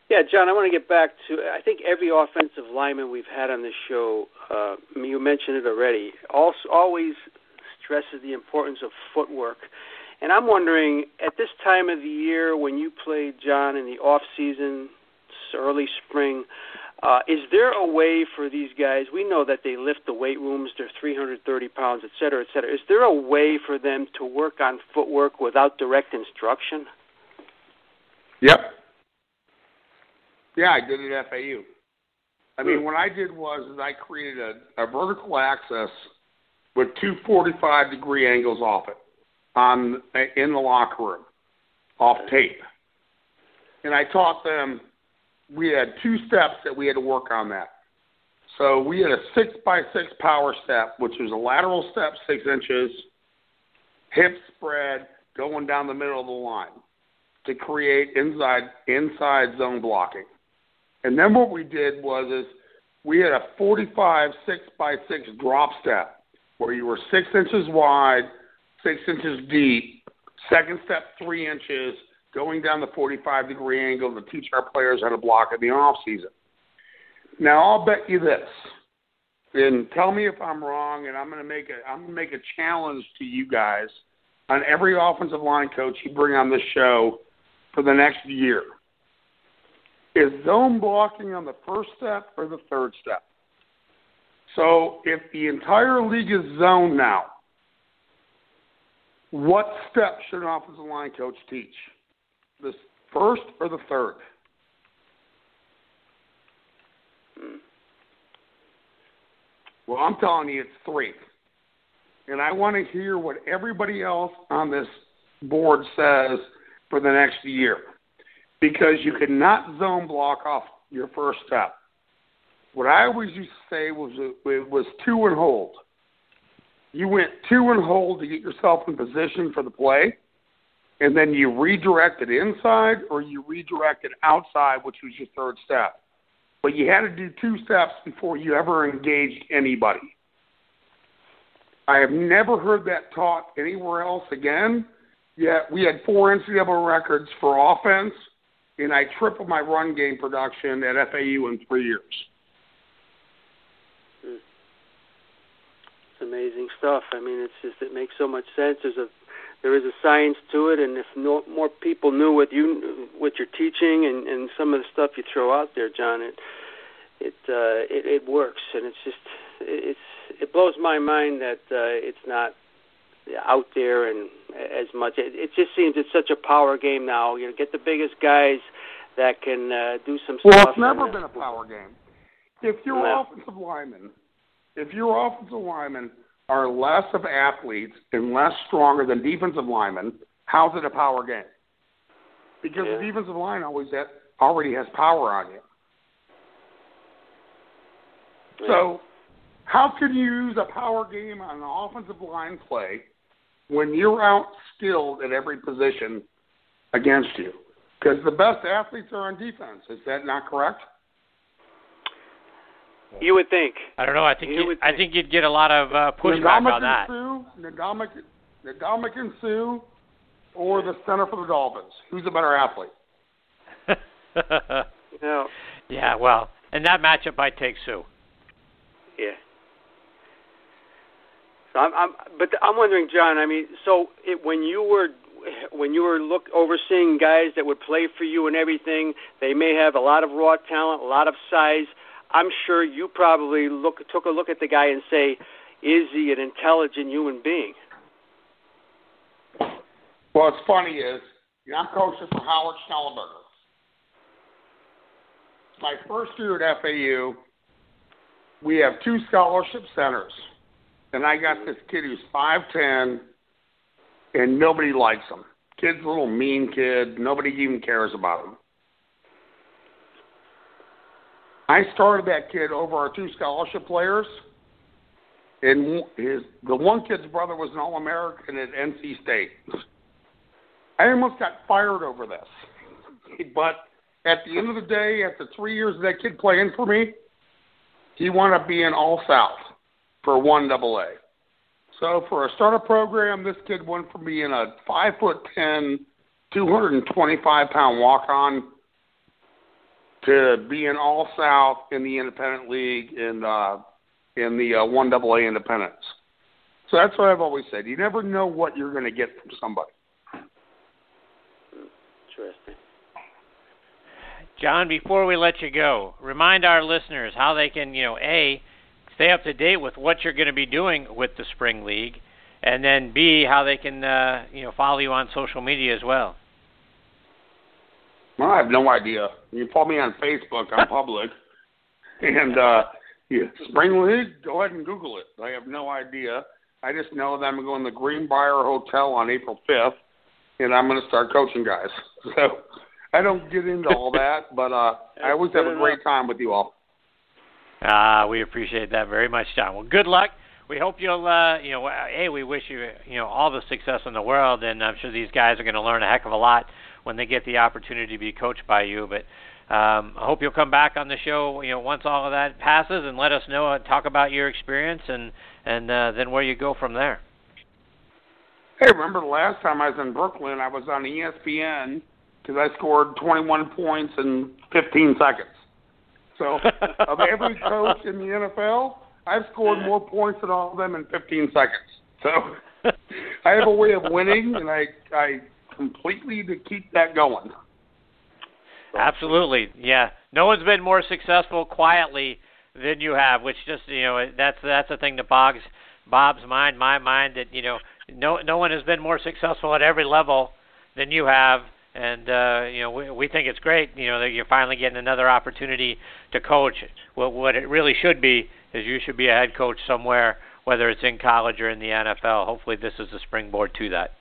Yeah, John, I want to get back to, I think every offensive lineman we've had on this show, uh, you mentioned it already, also always stresses the importance of footwork. And I'm wondering, at this time of the year when you played, John, in the off-season, early spring, uh, is there a way for these guys, we know that they lift the weight rooms, they're three hundred thirty pounds, et cetera, et cetera. Is there a way for them to work on footwork without direct instruction? Yep. Yeah, I did it at F A U. I mean, what I did was is I created a, a vertical axis with two forty-five degree angles off it on in the locker room, off tape. And I taught them, we had two steps that we had to work on that. So we had a six by six power step, which was a lateral step, six inches, hip spread, going down the middle of the line to create inside inside zone blocking. And then what we did was is we had a forty-five six by six drop step where you were six inches wide, six inches deep, second step three inches, going down the forty-five degree angle to teach our players how to block in the off season. Now I'll bet you this, and tell me if I'm wrong, and I'm going to make a I'm going to make a challenge to you guys on every offensive line coach you bring on this show for the next year. Is zone blocking on the first step or the third step? So if the entire league is zone now, what step should an offensive line coach teach? The first or the third? Well, I'm telling you it's three. And I want to hear what everybody else on this board says for the next year. Because you cannot zone block off your first step. What I always used to say was it was two and hold. You went two and hold to get yourself in position for the play, and then you redirected inside or you redirected outside, which was your third step. But you had to do two steps before you ever engaged anybody. I have never heard that taught anywhere else again, yet we had four N C double A records for offense, and I tripled my run game production at F A U in three years. It's amazing stuff. I mean, it's just it makes so much sense. There's a there is a science to it, and if no, more people knew what you what you're teaching and, and some of the stuff you throw out there, John, it it uh, it, it works, and it's just it's it blows my mind that uh, it's not out there and as much. It, it just seems it's such a power game now. You know, get the biggest guys that can uh, do some well, stuff. Well, it's never been a power game. If your no. offensive linemen, if your offensive linemen are less of athletes and less stronger than defensive linemen, how's it a power game? Because yeah. the defensive line always that already has power on you. Yeah. So how can you use a power game on an offensive line play when you're out skilled at every position against you? Because the best athletes are on defense. Is that not correct? You would think. I don't know. I think you, I think you'd get a lot of uh, pushback on that. Sue, Ndamukong Suh, or the center for the Dolphins. Who's a better athlete? no. Yeah, well, in that matchup, I'd take Suh. Yeah. So I'm, I'm, but I'm wondering, John. I mean, so it, when you were when you were look overseeing guys that would play for you and everything, they may have a lot of raw talent, a lot of size. I'm sure you probably look took a look at the guy and say, is he an intelligent human being? Well, what's funny is, you know, I'm coaching for Howard Schnellenberger. My first year at F A U, we have two scholarship centers. And I got this kid who's five ten, and nobody likes him. Kid's a little mean kid. Nobody even cares about him. I started that kid over our two scholarship players, and his the one kid's brother was an All-American at N C State. I almost got fired over this. But at the end of the day, after three years of that kid playing for me, he wound up being All-South for one double A. So for a starter program, this kid went from being a five foot ten, two hundred twenty-five pound walk-on to be an All-South in the Independent League and uh, in the uh, one double A Independents. So that's what I've always said. You never know what you're going to get from somebody. Interesting. John, before we let you go, remind our listeners how they can, you know, A, stay up to date with what you're going to be doing with the Spring League, and then B, how they can, uh, you know, follow you on social media as well. Well, I have no idea. You follow me on Facebook. I'm public. And uh, yeah, Spring League, go ahead and Google it. I have no idea. I just know that I'm going to the Greenbrier Hotel on April fifth, and I'm going to start coaching guys. So I don't get into all that, but uh, I always have a great time with you all. Ah, uh, we appreciate that very much, John. Well, good luck. We hope you'll, uh, you know, hey, we wish you, you know, all the success in the world, and I'm sure these guys are going to learn a heck of a lot when they get the opportunity to be coached by you. But um, I hope you'll come back on the show, you know, once all of that passes, and let us know and talk about your experience, and and uh, then where you go from there. Hey, remember the last time I was in Brooklyn, I was on E S P N because I scored twenty-one points in fifteen seconds. So of every coach in the N F L, I've scored more points than all of them in fifteen seconds. So I have a way of winning, and I I completely to keep that going. Absolutely, yeah. No one's been more successful quietly than you have, which just, you know, that's that's a thing that bogs Bob's mind, my mind, that, you know, no no one has been more successful at every level than you have. And, uh, you know, we, we think it's great, you know, that you're finally getting another opportunity to coach. What, what it really should be is you should be a head coach somewhere, whether it's in college or in the N F L. Hopefully this is a springboard to that.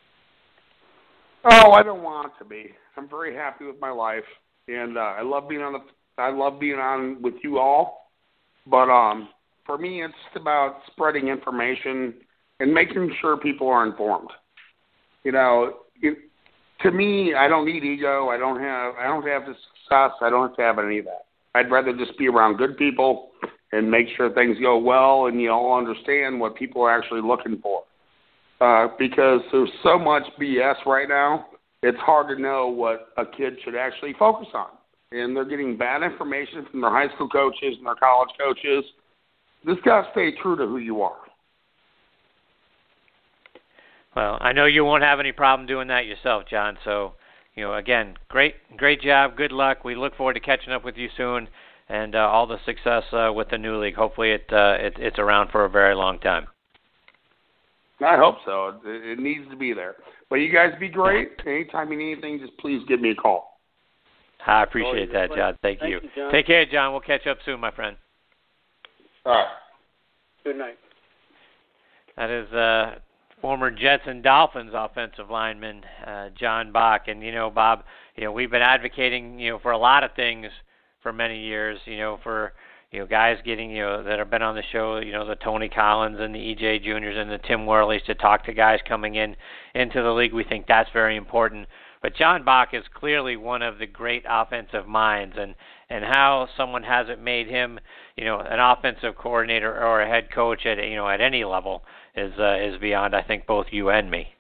Oh, I don't want it to be. I'm very happy with my life, and uh, I love being on the. I love being on with you all. But um, for me, it's just about spreading information and making sure people are informed. You know, it, to me, I don't need ego. I don't have. I don't have the success. I don't have to have any of that. I'd rather just be around good people and make sure things go well, and you all understand what people are actually looking for. Uh, because there's so much B S right now, it's hard to know what a kid should actually focus on. And they're getting bad information from their high school coaches and their college coaches. Just got to stay true to who you are. Well, I know you won't have any problem doing that yourself, John. So, you know, again, great great job. Good luck. We look forward to catching up with you soon, and uh, all the success uh, with the new league. Hopefully it, uh, it it's around for a very long time. I hope so. It needs to be there. But you guys be great. Anytime you need anything, just please give me a call. I appreciate that, John. Thank, Thank you. you, John. Take care, John. We'll catch up soon, my friend. All right. Good night. That is uh, former Jets and Dolphins offensive lineman uh, John Bach. And, you know, Bob, you know, we've been advocating, you know, for a lot of things for many years, you know, for – you know, guys getting, you know, that have been on the show, you know, the Tony Collins and the E J Juniors and the Tim Worleys to talk to guys coming in into the league. We think that's very important. But John Bach is clearly one of the great offensive minds, and, and how someone hasn't made him, you know, an offensive coordinator or a head coach at, you know, at any level is uh, is beyond, I think, both you and me.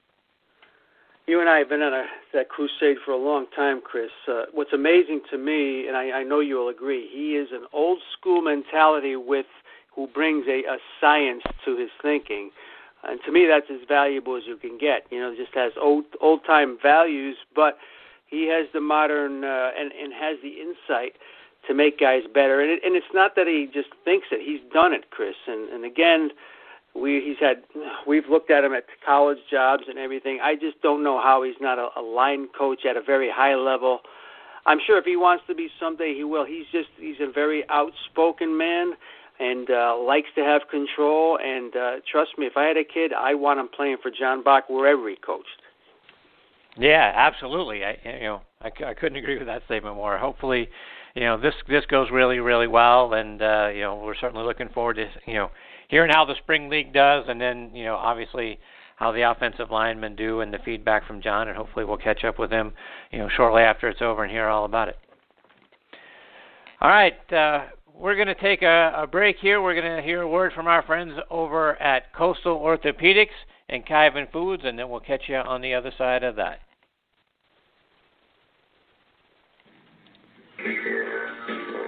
You and I have been on a, that crusade for a long time, Chris. Uh, what's amazing to me, and I, I know you will agree, he is an old-school mentality with who brings a, a science to his thinking. And to me, that's as valuable as you can get. You know, just has old, old-time values, but he has the modern uh, and, and has the insight to make guys better. And, it, and it's not that he just thinks it. He's done it, Chris. And, and again, We he's had we've looked at him at college jobs and everything. I just don't know how he's not a, a line coach at a very high level. I'm sure if he wants to be someday, he will. He's just he's a very outspoken man and uh, likes to have control. And uh, trust me, if I had a kid, I want him playing for John Bach wherever he coached. Yeah, absolutely. I you know I, I couldn't agree with that statement more. Hopefully, you know this this goes really really well, and uh, you know we're certainly looking forward to you know. hearing how the spring league does, and then, you know, obviously how the offensive linemen do, and the feedback from John, and hopefully we'll catch up with him, you know, shortly after it's over and hear all about it. All right, uh, we're going to take a, a break here. We're going to hear a word from our friends over at Coastal Orthopedics and Kyvan Foods, and then we'll catch you on the other side of that.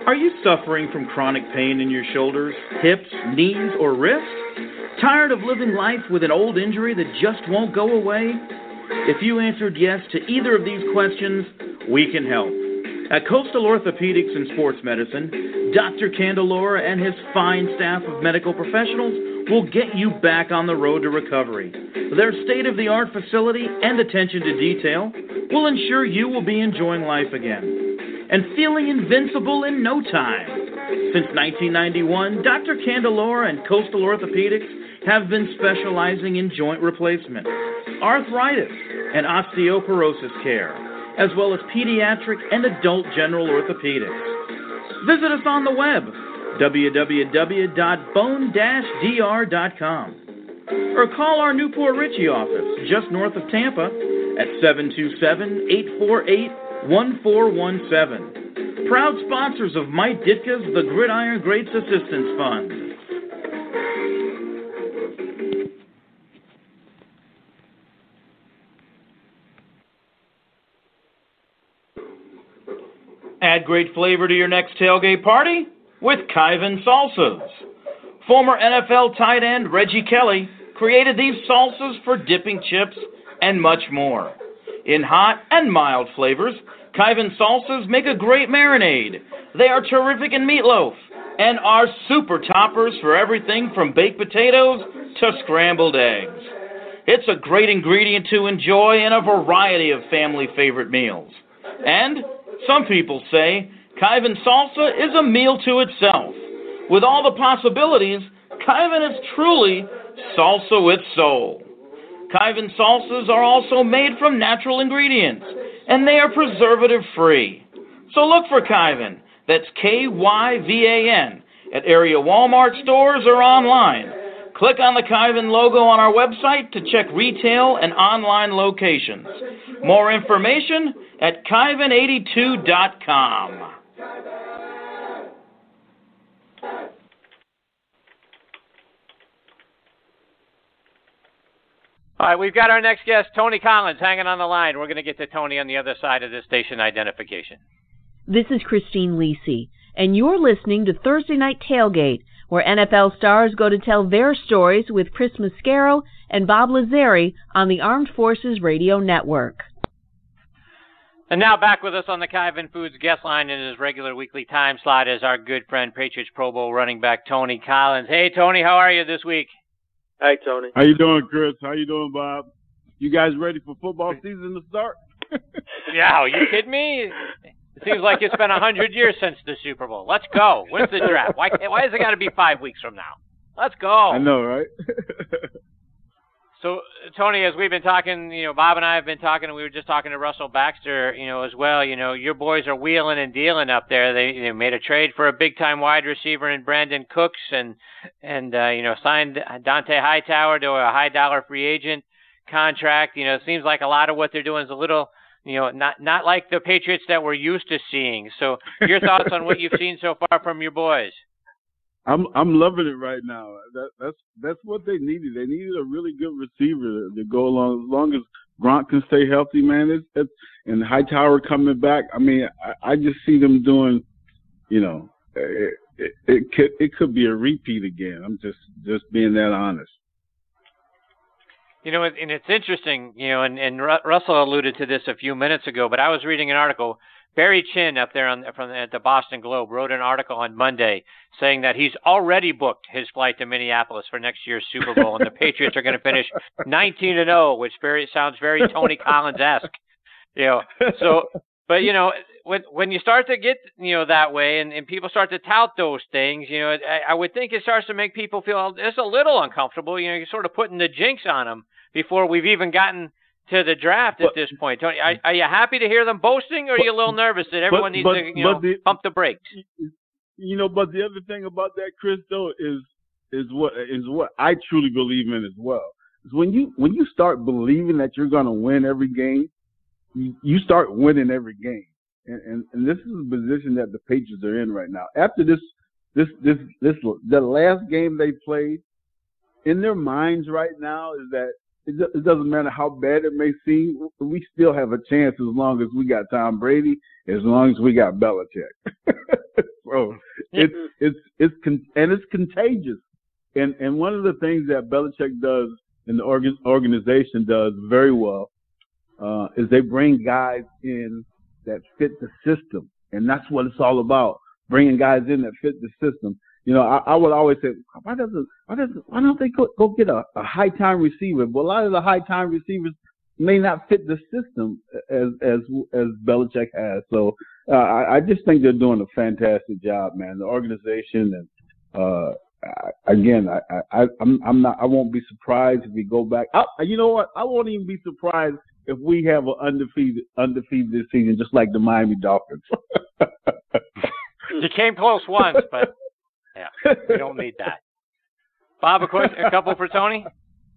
Are you suffering from chronic pain in your shoulders, hips, knees, or wrists? Tired of living life with an old injury that just won't go away? If you answered yes to either of these questions, we can help. At Coastal Orthopedics and Sports Medicine, Doctor Candelora and his fine staff of medical professionals will get you back on the road to recovery. Their state-of-the-art facility and attention to detail will ensure you will be enjoying life again and feeling invincible in no time. Since nineteen ninety-one, Doctor Candelora and Coastal Orthopedics have been specializing in joint replacement, arthritis, and osteoporosis care, as well as pediatric and adult general orthopedics. Visit us on the web, w w w dot bone dash d r dot com, or call our Newport Richey office just north of Tampa at seven two seven, eight four eight, one four one seven. Proud sponsors of Mike Ditka's The Gridiron Greats Assistance Fund. Add great flavor to your next tailgate party with Kyvan Salsas. Former N F L tight end Reggie Kelly created these salsas for dipping chips and much more. In hot and mild flavors, Kyvan Salsas make a great marinade. They are terrific in meatloaf and are super toppers for everything from baked potatoes to scrambled eggs. It's a great ingredient to enjoy in a variety of family favorite meals. And some people say Kyvan Salsa is a meal to itself. With all the possibilities, Kyvan is truly salsa with soul. Kyvan salsas are also made from natural ingredients, and they are preservative-free. So look for Kyvan, that's K Y V A N, at area Walmart stores or online. Click on the Kyvan logo on our website to check retail and online locations. More information at kyvan eighty-two dot com. All right, we've got our next guest, Tony Collins, hanging on the line. We're going to get to Tony on the other side of this station identification. This is Christine Lisi, and you're listening to Thursday Night Tailgate, where N F L stars go to tell their stories with Chris Mascaro and Bob Lazari on the Armed Forces Radio Network. And now back with us on the Kyvan Foods guest line in his regular weekly time slot is our good friend, Patriots Pro Bowl running back Tony Collins. Hey, Tony, how are you this week? Hi, Tony. How you doing, Chris? How you doing, Bob? You guys ready for football season to start? Yeah, are you kidding me? It seems like it's been a hundred years since the Super Bowl. Let's go. When's the draft? Why, why has it got to be five weeks from now? Let's go. I know, right? So, Tony, as we've been talking, you know, Bob and I have been talking, and we were just talking to Russell Baxter, you know, as well. You know, your boys are wheeling and dealing up there. They, they made a trade for a big-time wide receiver in Brandon Cooks, and and uh, you know, signed Dante Hightower to a high-dollar free agent contract. You know, it seems like a lot of what they're doing is a little, you know, not not like the Patriots that we're used to seeing. So, your thoughts on what you've seen so far from your boys? I'm I'm loving it right now. That that's that's what they needed. They needed a really good receiver to, to go along. As long as Gronk can stay healthy, man, it's, it's and Hightower coming back. I mean, I, I just see them doing, you know, it, it, it could it could be a repeat again. I'm just just being that honest. You know, and it's interesting, you know, and, and Russell alluded to this a few minutes ago, but I was reading an article. Barry Chin up there on, from at the Boston Globe wrote an article on Monday saying that he's already booked his flight to Minneapolis for next year's Super Bowl, and the Patriots are going to finish nineteen and oh, which very sounds very Tony Collins-esque. You know, so, but you know, when when you start to get, you know, that way, and, and people start to tout those things, you know, I, I would think it starts to make people feel just a little uncomfortable. You know, you're sort of putting the jinx on them before we've even gotten to the draft at but, this point. Tony, are, are you happy to hear them boasting, or are you a little nervous that everyone but, needs but, to, you know, the, pump the brakes? You know, but the other thing about that, Chris, though, is is what is what I truly believe in as well. Is when you when you start believing that you're going to win every game, you, you start winning every game. And, and and this is the position that the Patriots are in right now. After this this this this the last game they played, in their minds right now is that it doesn't matter how bad it may seem, we still have a chance as long as we got Tom Brady, as long as we got Belichick. So bro. It's it's it's con- and it's contagious. And and one of the things that Belichick does and the organ- organization does very well uh, is they bring guys in that fit the system, and that's what it's all about. Bringing guys in that fit the system. You know, I, I would always say, why doesn't why doesn't why don't they go, go get a, a high time receiver? But a lot of the high time receivers may not fit the system as as as Belichick has. So uh, I, I just think they're doing a fantastic job, man. The organization and uh, I, again, I, I I'm I'm not I won't be surprised if we go back. I, you know what? I won't even be surprised if we have an undefeated undefeated this season, just like the Miami Dolphins. You came close once, but yeah, we don't need that. Bob, a, question, a couple for Tony?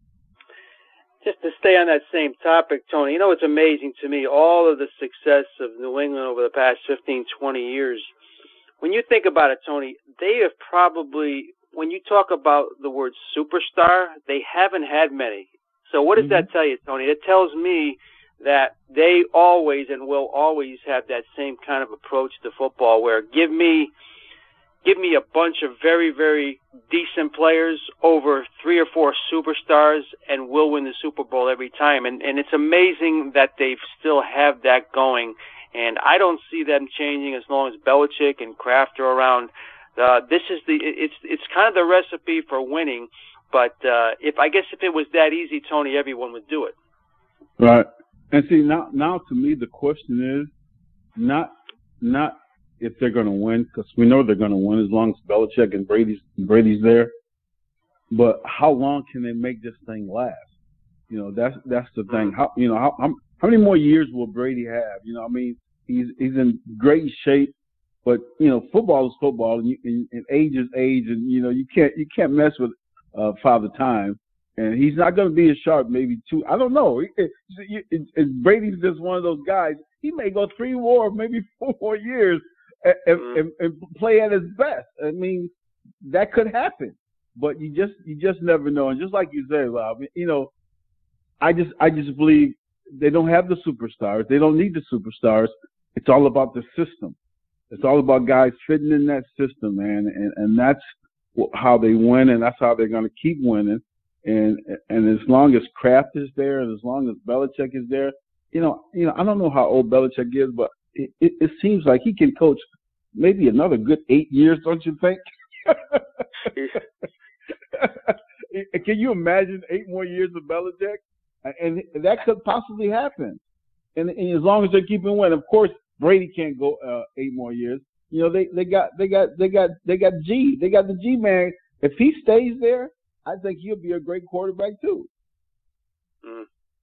Just to stay on that same topic, Tony, you know, it's amazing to me, all of the success of New England over the past fifteen, twenty years. When you think about it, Tony, they have probably, when you talk about the word superstar, they haven't had many. So what does mm-hmm. that tell you, Tony? It tells me that they always and will always have that same kind of approach to football where give me give me a bunch of very, very decent players over three or four superstars and we'll win the Super Bowl every time. And, and it's amazing that they still have that going. And I don't see them changing as long as Belichick and Kraft are around. Uh, this is the it's it's kind of the recipe for winning. But uh, if I guess if it was that easy, Tony, everyone would do it. Right. And see, now, now to me, the question is not not if they're going to win, because we know they're going to win as long as Belichick and Brady's Brady's there. But how long can they make this thing last? You know, that's that's the thing. How you know how how, how many more years will Brady have? You know, I mean, he's he's in great shape, but you know, football is football, and, you, and, and age is age, and you know, you can't you can't mess with uh, Father Time. And he's not going to be as sharp, maybe two. I don't know. It, it, it, it, Brady's just one of those guys. He may go three more, maybe four more years and, mm-hmm. and, and play at his best. I mean, that could happen, but you just you just never know. And just like you say, Rob, you know, I just I just believe they don't have the superstars. They don't need the superstars. It's all about the system. It's all about guys fitting in that system, man. And and that's how they win, and that's how they're going to keep winning. And and as long as Kraft is there, and as long as Belichick is there, you know, you know, I don't know how old Belichick is, but it, it, it seems like he can coach maybe another good eight years, don't you think? Can you imagine eight more years of Belichick? And that could possibly happen. And, and as long as they're keeping winning, of course, Brady can't go uh, eight more years. You know, they they got they got they got they got G, they got the G man. If he stays there, I think he'll be a great quarterback too. Mm.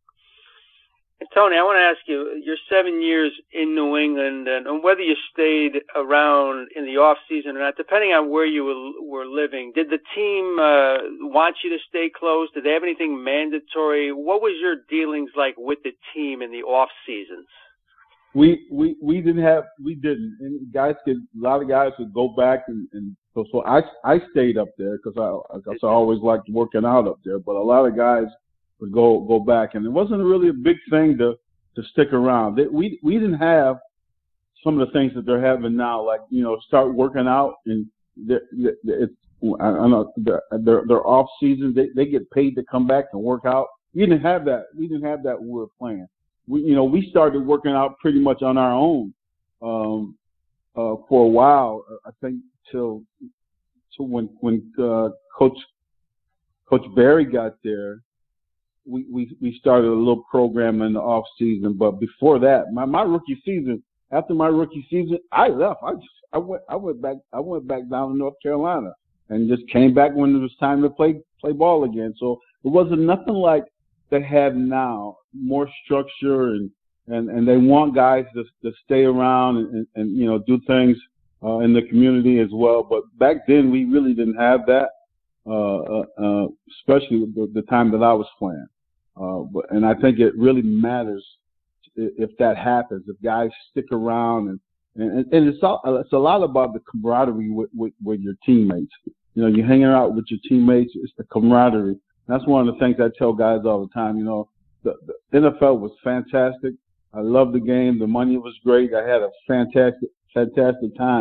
And Tony, I want to ask you, you're seven years in New England, and, and whether you stayed around in the off season or not, depending on where you were, were living, did the team uh, want you to stay close? Did they have anything mandatory? What was your dealings like with the team in the off seasons? We we we didn't have we didn't. And guys could a lot of guys would go back and, and so so I I stayed up there because I because I always liked working out up there. But a lot of guys would go go back, and it wasn't really a big thing to to stick around. They, we we didn't have some of the things that they're having now, like you know start working out and it's I don't know their their off season they they get paid to come back and work out. We didn't have that. We didn't have that when we were playing. We, you know, we started working out pretty much on our own um, uh, for a while. I think till till when when uh, Coach Coach Barry got there, we, we we started a little program in the off season. But before that, my, my rookie season, after my rookie season, I left. I just I went I went back I went back down to North Carolina and just came back when it was time to play play ball again. So it wasn't nothing like they have now, more structure, and, and, and they want guys to, to stay around and, and, and you know do things uh, in the community as well. But back then we really didn't have that, uh, uh, especially the, the time that I was playing. Uh, but, and I think it really matters if that happens, if guys stick around, and and, and it's all, it's a lot about the camaraderie with, with, with your teammates. You know, you're hanging out with your teammates. It's the camaraderie. That's one of the things I tell guys all the time. You know, the, the N F L was fantastic. I loved the game. The money was great. I had a fantastic, fantastic time.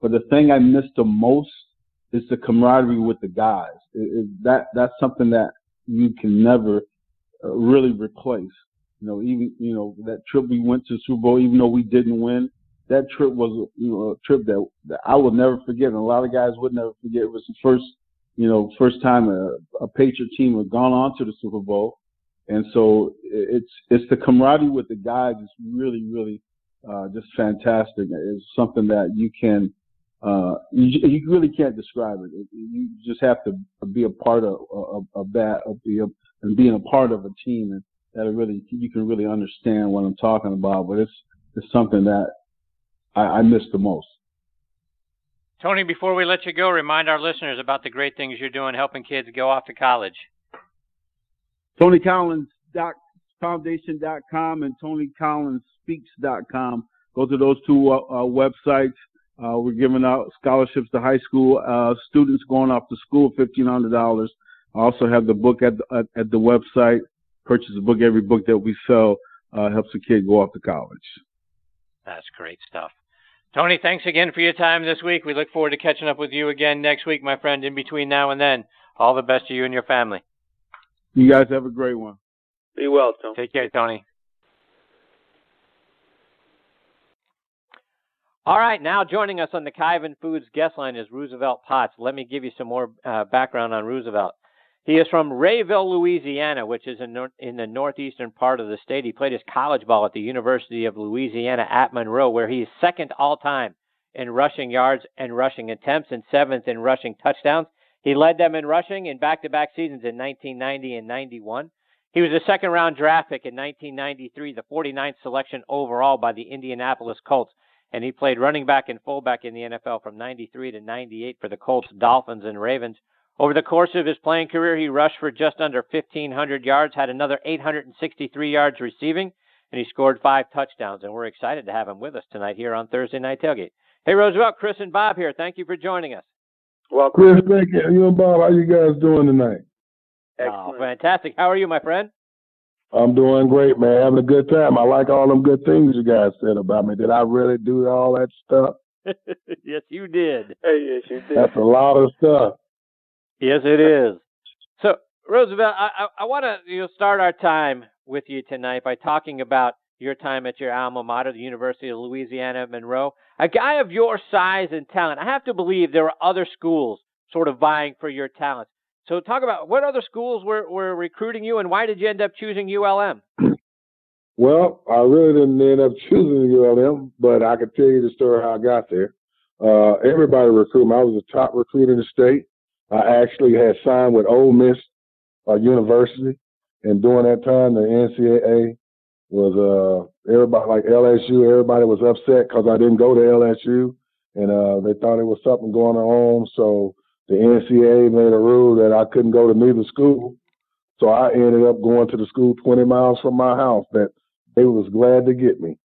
But the thing I miss the most is the camaraderie with the guys. It, it, that that's something that you can never uh, really replace. You know, even you know that trip we went to Super Bowl, even though we didn't win, that trip was you know a trip that, that I will never forget, and a lot of guys would never forget. It was the first you know first time a, a Patriot team had gone on to the Super Bowl, and so it's it's the camaraderie with the guys is really really uh, just fantastic. It's something that you can. Uh, you, you really can't describe it. You just have to be a part of, of, of that, of be a, and being a part of a team, and that really you can really understand what I'm talking about. But it's it's something that I, I miss the most. Tony, before we let you go, remind our listeners about the great things you're doing helping kids go off to college. Tony Collins Foundation dot com and Tony Collins Speaks dot com. Go to those two uh, uh, websites. Uh, we're giving out scholarships to high school uh, students going off to school, fifteen hundred dollars. I also have the book at the, at, at the website. Purchase a book. Every book that we sell uh, helps a kid go off to college. That's great stuff. Tony, thanks again for your time this week. We look forward to catching up with you again next week, my friend. In between now and then, all the best to you and your family. You guys have a great one. Be well, Tony. Take care, Tony. All right, now joining us on the Kaiven Foods guest line is Roosevelt Potts. Let me give you some more uh, background on Roosevelt. He is from Rayville, Louisiana, which is in, nor- in the northeastern part of the state. He played his college ball at the University of Louisiana at Monroe, where he is second all-time in rushing yards and rushing attempts and seventh in rushing touchdowns. He led them in rushing in back-to-back seasons in nineteen ninety and ninety-one. He was a second-round draft pick in nineteen ninety-three, the forty-ninth selection overall by the Indianapolis Colts. And he played running back and fullback in the N F L from ninety-three to ninety-eight for the Colts, Dolphins, and Ravens. Over the course of his playing career, he rushed for just under fifteen hundred yards, had another eight hundred sixty-three yards receiving, and he scored five touchdowns. And we're excited to have him with us tonight here on Thursday Night Tailgate. Hey, Roosevelt, Chris and Bob here. Thank you for joining us. Welcome. Chris, thank you. You and Bob, how you guys doing tonight? Excellent. Oh, fantastic. How are you, my friend? I'm doing great, man. Having a good time. I like all them good things you guys said about me. Did I really do all that stuff? Yes, you did. Hey, yes, you did. That's a lot of stuff. Yes, it is. So, Roosevelt, I, I, I want to you know, start our time with you tonight by talking about your time at your alma mater, the University of Louisiana at Monroe. A guy of your size and talent, I have to believe there were other schools sort of vying for your talents. So talk about what other schools were, were recruiting you, and why did you end up choosing U L M? Well, I really didn't end up choosing U L M, but I could tell you the story how I got there. Uh, everybody recruited me. I was the top recruit in the state. I actually had signed with Ole Miss uh, University, and during that time, the N C double A was uh, everybody like L S U. Everybody was upset because I didn't go to L S U, and uh, they thought there was something going on. So the N C double A made a rule that I couldn't go to neither school. So I ended up going to the school twenty miles from my house that they was glad to get me.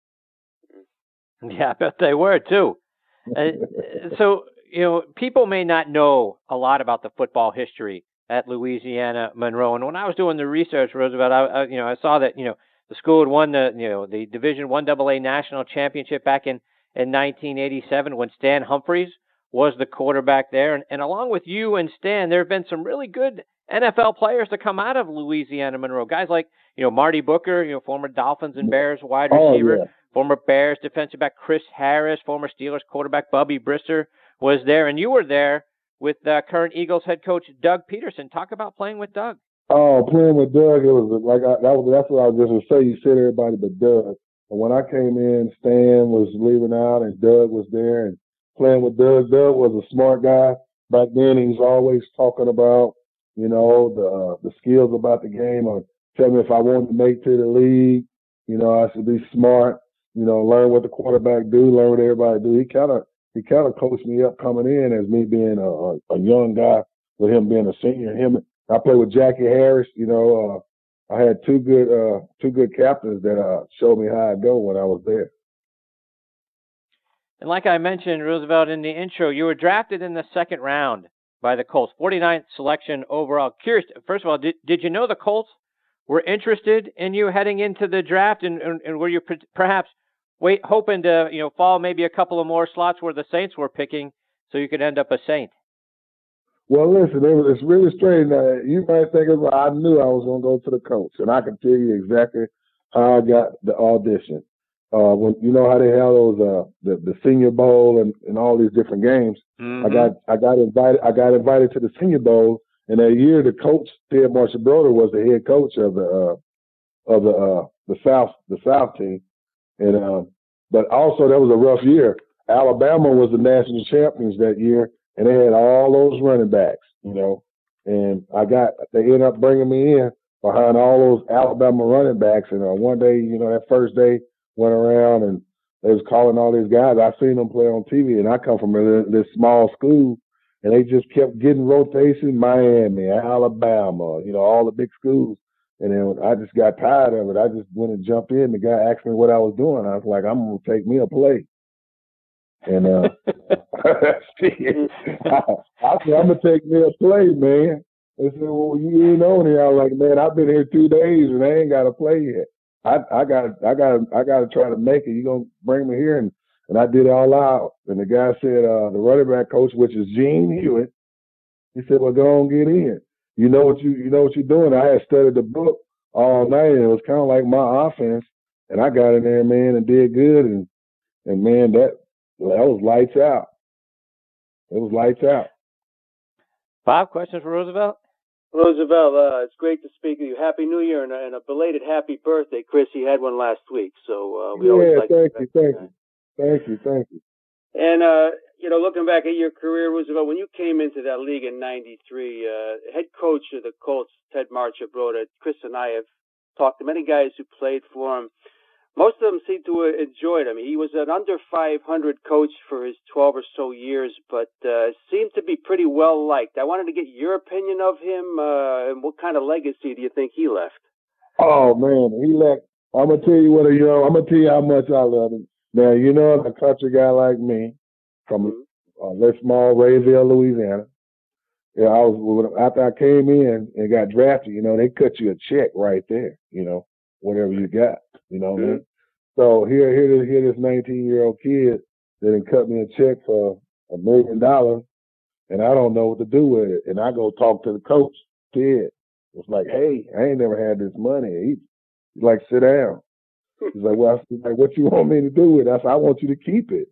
Yeah, I bet they were too. uh, so, you know, people may not know a lot about the football history at Louisiana Monroe. And when I was doing the research, Roosevelt, I, I you know, I saw that, you know, the school had won the, you know, the Division One double A national championship back in, in nineteen eighty-seven when Stan Humphries was the quarterback there. And, and along with you and Stan, there have been some really good N F L players to come out of Louisiana Monroe. Guys like, you know, Marty Booker, you know, former Dolphins and Bears wide receiver, oh, yeah. former Bears defensive back Chris Harris, former Steelers quarterback Bubby Brister was there. And you were there with uh, current Eagles head coach Doug Peterson. Talk about playing with Doug. Oh, playing with Doug, it was like I, that was that's what I was just going to say. You said everybody but Doug. And when I came in, Stan was leaving out and Doug was there. And playing with Doug, Doug was a smart guy. Back then, he was always talking about, you know, the uh, the skills about the game, or tell me if I wanted to make to the league, you know, I should be smart, you know, learn what the quarterback do, learn what everybody do. He kind of he kind of coached me up coming in as me being a, a, a young guy with him being a senior. Him, I played with Jackie Harris. You know, uh, I had two good uh, two good captains that uh, showed me how I go when I was there. And like I mentioned, Roosevelt, in the intro, you were drafted in the second round by the Colts, forty-ninth selection overall. Curious, first of all, did, did you know the Colts were interested in you heading into the draft, and, and, and were you per, perhaps wait, hoping to, you know, fall maybe a couple of more slots where the Saints were picking, so you could end up a Saint. Well, listen, it was, it's really strange. Now, you might think of, I knew I was going to go to the Colts, and I can tell you exactly how I got the audition. Uh, when you know how they have those uh, the the Senior Bowl and, and all these different games, mm-hmm. I got I got invited. I got invited to the Senior Bowl, and that year the coach Ted Marchibroda was the head coach of the uh, of the uh, the South the South team, and uh, but also that was a rough year. Alabama was the national champions that year, and they had all those running backs, you know, and I got they ended up bringing me in behind all those Alabama running backs, and uh, one day, you know, that first day. Went around and they was calling all these guys. I seen them play on T V, and I come from a, this small school, and they just kept getting rotation. Miami, Alabama, you know, all the big schools. And then I just got tired of it. I just went and jumped in. The guy asked me what I was doing. I was like, I'm gonna take me a play. And uh, I, I said, I'm gonna take me a play, man. They said, well, you ain't on here. I was like, man, I've been here two days and I ain't got a play yet. I I got I got I got to try to make it. You gonna bring me here, and, and I did it all out. And the guy said, uh, the running back coach, which is Gene Hewitt, he said, well, go on, get in. You know what you you know what you're doing. I had studied the book all night, and it was kind of like my offense. And I got in there, man, and did good. And and man, that that was lights out. It was lights out. Bob, questions for Roosevelt? Roosevelt, uh, it's great to speak with you. Happy New Year and a, and a belated happy birthday, Chris. He had one last week, so uh, we yeah, always like thank to you, thank you, thank you, thank you. And uh, you know, looking back at your career, Roosevelt, when you came into that league in ninety-three, uh, head coach of the Colts, Ted Marchibroda, Chris and I have talked to many guys who played for him. Most of them seem to enjoy it. I mean, he was an under five hundred coach for his twelve or so years, but uh, seemed to be pretty well liked. I wanted to get your opinion of him, uh, and what kind of legacy do you think he left? Oh man, he left. I'm gonna tell you what, you know, I'm gonna tell you how much I love him. Now, you know, a country guy like me from mm-hmm. uh, this small Rayville, Louisiana. Yeah, I was after I came in and got drafted. You know, they cut you a check right there. You know, whatever you got. You know what mm-hmm. I mean? So here, here, here, this nineteen-year-old kid that done cut me a check for a million dollars, and I don't know what to do with it. And I go talk to the coach, Ted. It's like, hey, I ain't never had this money. He, he's like, sit down. He's like, well, I said, like, what you want me to do with it? I said, I want you to keep it.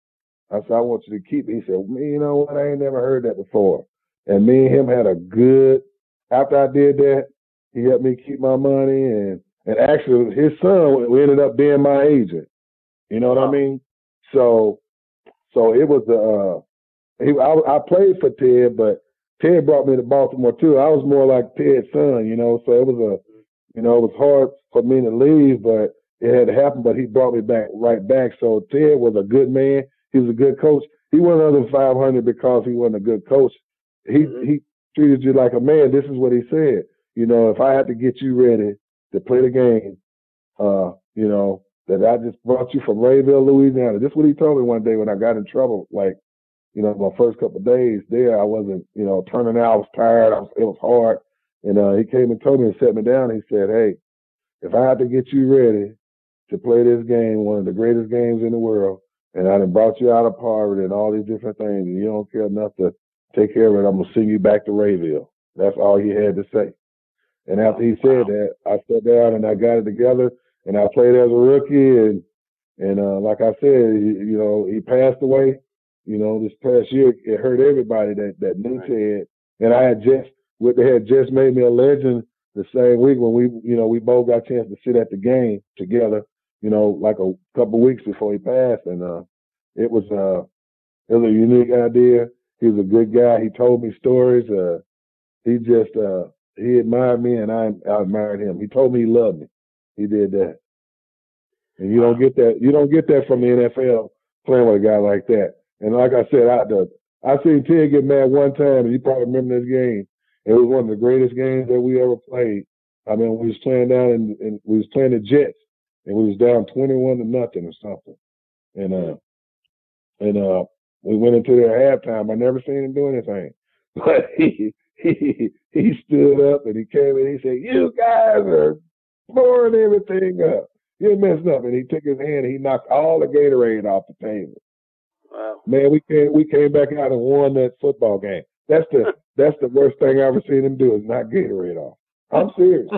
I said, I want you to keep it. He said, well, you know what? I ain't never heard that before. And me and him had a good, after I did that, he helped me keep my money, and And actually, his son ended up being my agent. You know what wow. I mean? So, so it was uh, he. I, I played for Ted, but Ted brought me to Baltimore too. I was more like Ted's son, you know. So it was a, you know, it was hard for me to leave, but it had to happen. But he brought me back right back. So Ted was a good man. He was a good coach. He wasn't under five hundred because he wasn't a good coach. He mm-hmm. he treated you like a man. This is what he said. You know, if I had to get you ready to play the game, uh, you know, that I just brought you from Rayville, Louisiana. This is what he told me one day when I got in trouble. Like, you know, my first couple of days there, I wasn't, you know, turning out. I was tired. I was, it was hard. And uh, he came and told me and set me down. He said, hey, if I have to get you ready to play this game, one of the greatest games in the world, and I done brought you out of poverty and all these different things, and you don't care enough to take care of it, I'm going to send you back to Rayville. That's all he had to say. And after he said that, I sat down and I got it together, and I played as a rookie. And and uh, like I said, you, you know, he passed away. You know, this past year, it hurt everybody that that knew Ted. And I had just, what they had just made me a legend the same week when we, you know, we both got a chance to sit at the game together. You know, like a couple of weeks before he passed, and uh, it was uh, it was a unique idea. He was a good guy. He told me stories. Uh, he just. Uh, He admired me, and I, I admired him. He told me he loved me. He did that, and you don't get that. You don't get that from the N F L playing with a guy like that. And like I said, I the, I seen Ted get mad one time, and you probably remember this game. It was one of the greatest games that we ever played. I mean, we was playing down, in, in we was playing the Jets, and we was down twenty-one to nothing or something. And uh, and uh, we went into their halftime. I never seen him do anything, but he. He he stood up and he came in. He said, "You guys are blowing everything up." He had messed up, and he took his hand and he knocked all the Gatorade off the table. Wow. Man, we came we came back out and won that football game. That's the that's the worst thing I ever seen him do is knock Gatorade off. I'm serious.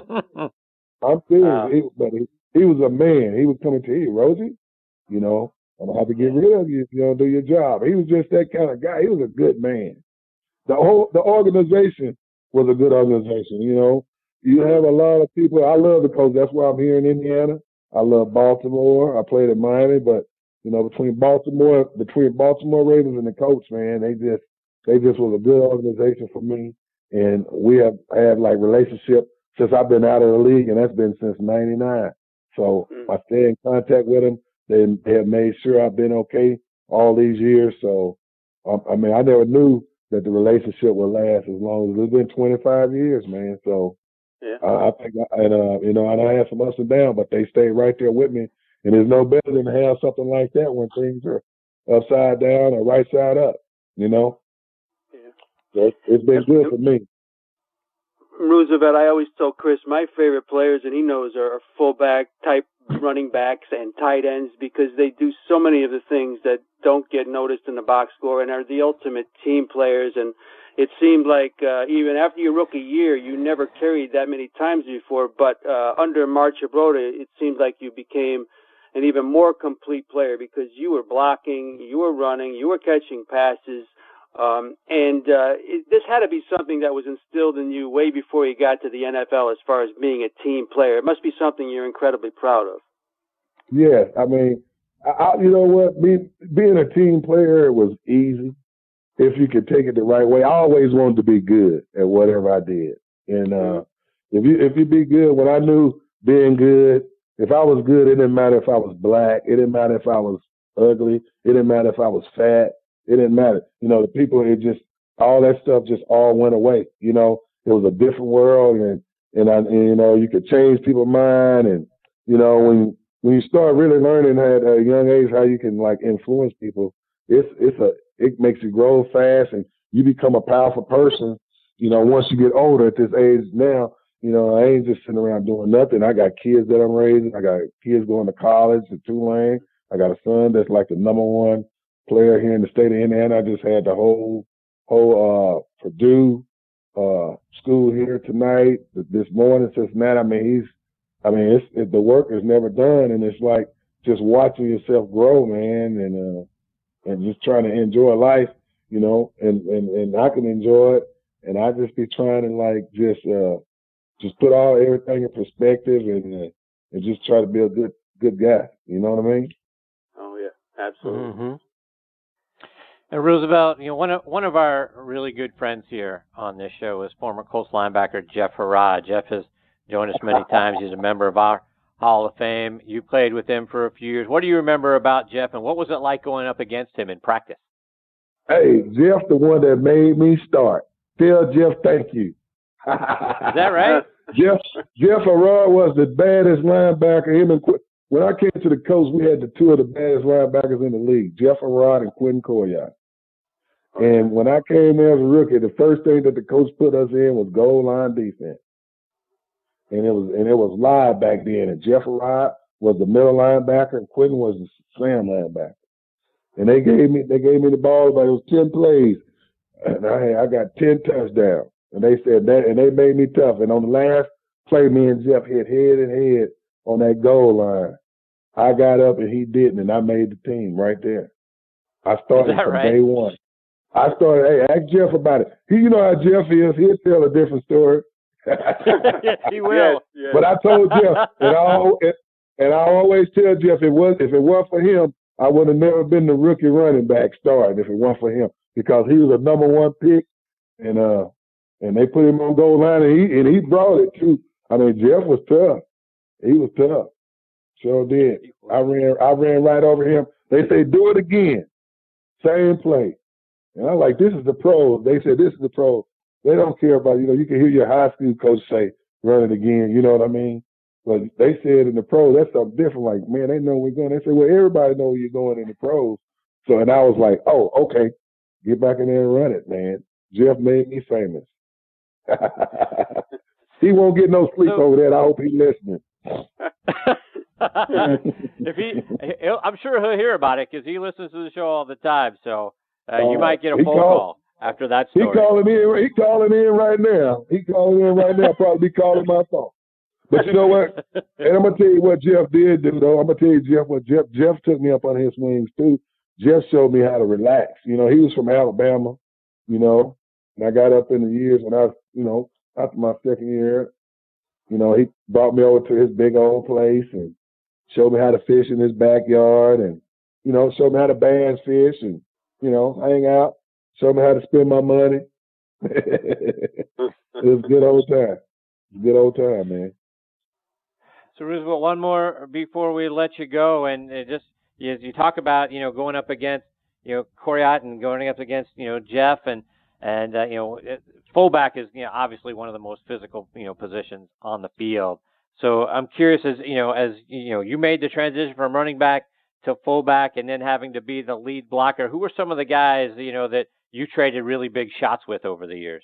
I'm serious. Wow. He, but he, he was a man. He was coming to you, Rosie. You know, I'm gonna have to get rid of you if you don't do your job. He was just that kind of guy. He was a good man. The whole the organization was a good organization. You know, you have a lot of people. I love the coach. That's why I'm here in Indiana. I love Baltimore. I played at Miami, but you know, between Baltimore, between Baltimore Ravens and the coach, man, they just they just was a good organization for me. And we have had like relationship since I've been out of the league, and that's been since ninety-nine. So I stay in contact with them. They, they have made sure I've been okay all these years. So um, I mean, I never knew that the relationship would last as long as it's been twenty-five years, man. So yeah. I, I think, I, and uh, you know, and I had some ups and downs, but they stayed right there with me. And there's no better than to have something like that when things are upside down or right side up, you know? Yeah. So it's been good for me. Roosevelt, I always tell Chris my favorite players, and he knows, are fullback type running backs and tight ends because they do so many of the things that don't get noticed in the box score and are the ultimate team players. And it seemed like uh, even after your rookie year, you never carried that many times before, but uh, under March Abrota, it seemed like you became an even more complete player because you were blocking, you were running, you were catching passes, um, and uh, it, this had to be something that was instilled in you way before you got to the N F L as far as being a team player. It must be something you're incredibly proud of. Yeah, I mean, I, I, you know what, Be, being a team player was easy if you could take it the right way. I always wanted to be good at whatever I did, and uh, if you if you be good, when I knew being good, if I was good, it didn't matter if I was black. It didn't matter if I was ugly. It didn't matter if I was fat. It didn't matter. You know, the people, it just, all that stuff just all went away. You know, it was a different world, and, and, I, and you know, you could change people's mind. And, you know, when when you start really learning at a young age how you can, like, influence people, it's it's a it makes you grow fast, and you become a powerful person, you know, once you get older at this age now. You know, I ain't just sitting around doing nothing. I got kids that I'm raising. I got kids going to college at Tulane. I got a son that's like the number one player here in the state of Indiana. I just had the whole whole uh, Purdue uh, school here tonight, this morning, Cincinnati. I mean, he's, I mean, it's it, the work is never done, and it's like just watching yourself grow, man, and uh, and just trying to enjoy life, you know, and, and, and I can enjoy it, and I just be trying to like just uh, just put all everything in perspective and uh, and just try to be a good good guy. You know what I mean? Oh yeah, absolutely. Mm-hmm. And Roosevelt, you know, one of one of our really good friends here on this show is former Colts linebacker Jeff Herrod. Jeff has joined us many times. He's a member of our Hall of Fame. You played with him for a few years. What do you remember about Jeff, and what was it like going up against him in practice? Hey, Jeff, the one that made me start. Tell Jeff thank you. Is that right? Jeff Jeff Herrod was the baddest linebacker. Him and Qu- when I came to the Coast, we had the two of the baddest linebackers in the league, Jeff Herrod and Quentin Coyot. And when I came there as a rookie, the first thing that the coach put us in was goal line defense. And it was and it was live back then. And Jeff Herrod was the middle linebacker, and Quentin was the slam linebacker. And they gave me they gave me the ball, but it was ten plays, and I I got ten touchdowns. And they said that, and they made me tough. And on the last play, me and Jeff hit head and head on that goal line. I got up and he didn't, and I made the team right there. I started from right? day one. I started, hey, ask Jeff about it. He, you know how Jeff is. He'll tell a different story. Yes, he will. Yes, yes. But I told Jeff, and I, and I always tell Jeff, it was, if it weren't for him, I would have never been the rookie running back starting if it weren't for him, because he was a number one pick, and uh, and they put him on goal line, and he and he brought it too. I mean, Jeff was tough. He was tough. Sure did. I ran, I ran right over him. They say, do it again. Same play. And I'm like, this is the pros. They said, this is the pros. They don't care about, you know, you can hear your high school coach say, run it again. You know what I mean? But they said in the pros, that's something different. Like, man, they know we're going. They said, well, everybody knows you're going in the pros. So, and I was like, oh, okay. Get back in there and run it, man. Jeff made me famous. He won't get no sleep so, over that. I hope he's listening. if he, he'll, I'm sure he'll hear about it because he listens to the show all the time. So uh, you Uh, might get a he phone called- call after that He story. calling in. He calling in right now. He calling in right now. Probably be calling my phone. But you know what? And I'm gonna tell you what Jeff did do, though. I'm gonna tell you, Jeff, what Jeff Jeff took me up on his wings too. Jeff showed me how to relax. You know, he was from Alabama. You know, and I got up in the years when I was, you know, after my second year. You know, he brought me over to his big old place and showed me how to fish in his backyard, and you know, showed me how to bass fish and you know, hang out. Showed me how to spend my money. It was a good old time. Good old time, man. So, Roosevelt, one more before we let you go, and it just you, you talk about you know going up against you know Corey Otten, going up against you know Jeff, and and uh, you know it, fullback is you know obviously one of the most physical you know positions on the field. So I'm curious as you know as you know you made the transition from running back to fullback, and then having to be the lead blocker. Who were some of the guys you know that you traded really big shots with over the years?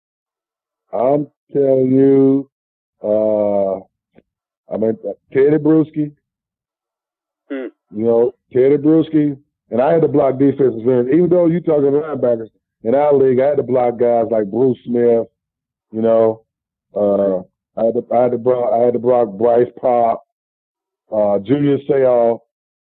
I'm telling you, uh, I mean, Teddy Bruschi, Hmm. you know, Teddy Bruschi, and I had to block defensive ends. Even though you talking linebackers, in our league, I had to block guys like Bruce Smith, you know, uh, I had to, I had to block, I had to block Bryce Pop, uh, Junior Seau,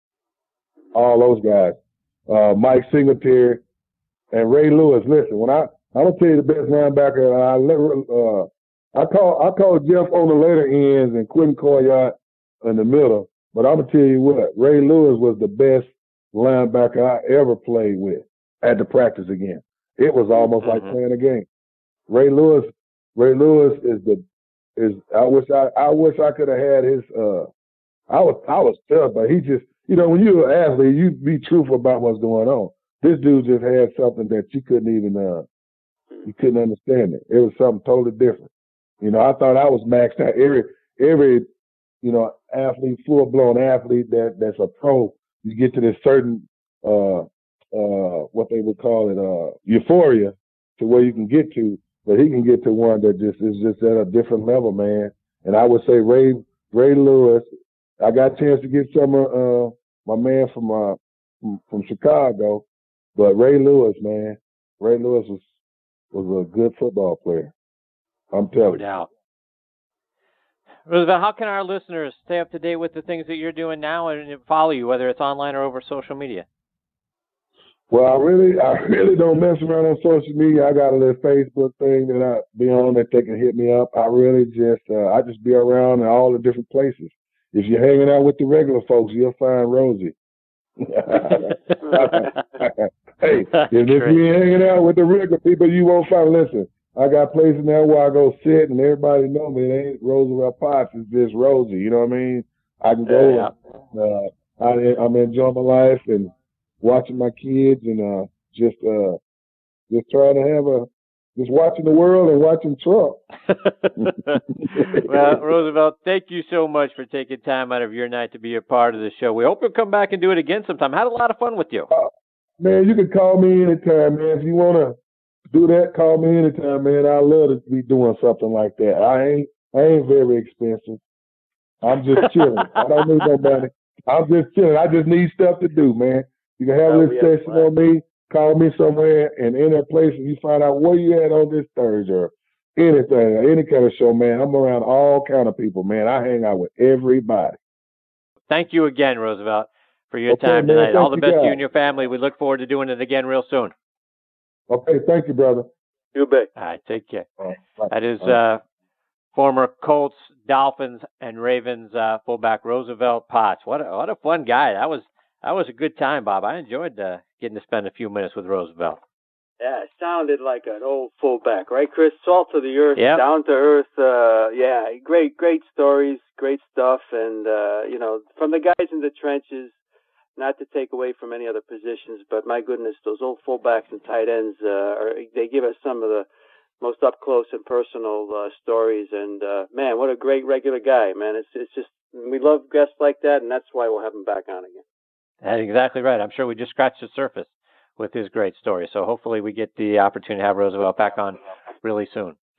all those guys, uh, Mike Singletary, and Ray Lewis. Listen, when I, I'm gonna tell you the best linebacker, I let, uh, I call I call Jeff on the later ends and Quentin Coyote in the middle. But I'm gonna tell you what, Ray Lewis was the best linebacker I ever played with. I had to practice again. It was almost Mm-hmm. like playing a game. Ray Lewis, Ray Lewis is the is. I wish I I wish I could have had his. Uh, I was I was tough, but he just you know when you're an athlete, you be truthful about what's going on. This dude just had something that you couldn't even uh, you couldn't understand it. It was something totally different. You know, I thought I was maxed out. Every every you know athlete, full blown athlete that that's a pro, you get to this certain uh uh what they would call it uh euphoria to where you can get to, but he can get to one that just is just at a different level, man. And I would say Ray Ray Lewis. I got a chance to get some of uh my man from uh from, from Chicago, but Ray Lewis, man, Ray Lewis was was a good football player. I'm telling No you. doubt. Roosevelt, how can our listeners stay up to date with the things that you're doing now and follow you, whether it's online or over social media? Well, I really, I really don't mess around on social media. I got a little Facebook thing that I be on that they can hit me up. I really just, uh, I just be around in all the different places. If you're hanging out with the regular folks, you'll find Rosie. Hey, if, if you're hanging out with the regular people, you won't find. Listen, I got places now where I go sit and everybody know me. It ain't Roosevelt Potts, it's just Rosie. You know what I mean? I can go. Yeah, yeah. uh, I, I'm enjoying my life and watching my kids and uh, just uh, just trying to have a just watching the world and watching Trump. Well, Roosevelt, thank you so much for taking time out of your night to be a part of the show. We hope you'll come back and do it again sometime. I had a lot of fun with you. Uh, man, you can call me anytime, man. If you want to do that, call me anytime, man. I love to be doing something like that. I ain't I ain't very expensive. I'm just chilling. I don't need no money. I'm just chilling. I just need stuff to do, man. You can have Oh, this yeah, station right. on me. Call me somewhere, and in that place, and you find out where you at on this Thursday or anything, any kind of show, man. I'm around all kind of people, man. I hang out with everybody. Thank you again, Roosevelt, for your Okay, time man. tonight. Thank All the you, best to you guys. and your family. We look forward to doing it again real soon. Okay, thank you, brother. You bet. All right, take care. All right. That is All right. uh, former Colts, Dolphins, and Ravens uh, fullback Roosevelt Potts. What a, what a fun guy. That was that was a good time, Bob. I enjoyed uh, getting to spend a few minutes with Roosevelt. Yeah, it sounded like an old fullback, right, Chris? Salt to the earth, Yep. down to earth. Uh, yeah, great, great stories, great stuff, and uh, you know, from the guys in the trenches. Not to take away from any other positions, but my goodness, those old fullbacks and tight ends, uh, are, they give us some of the most up close and personal uh, stories. And uh, man, what a great regular guy, man! It's it's just we love guests like that, and that's why we'll have him back on again. That's exactly right. I'm sure we just scratched the surface with his great story. So hopefully we get the opportunity to have Roosevelt back on really soon.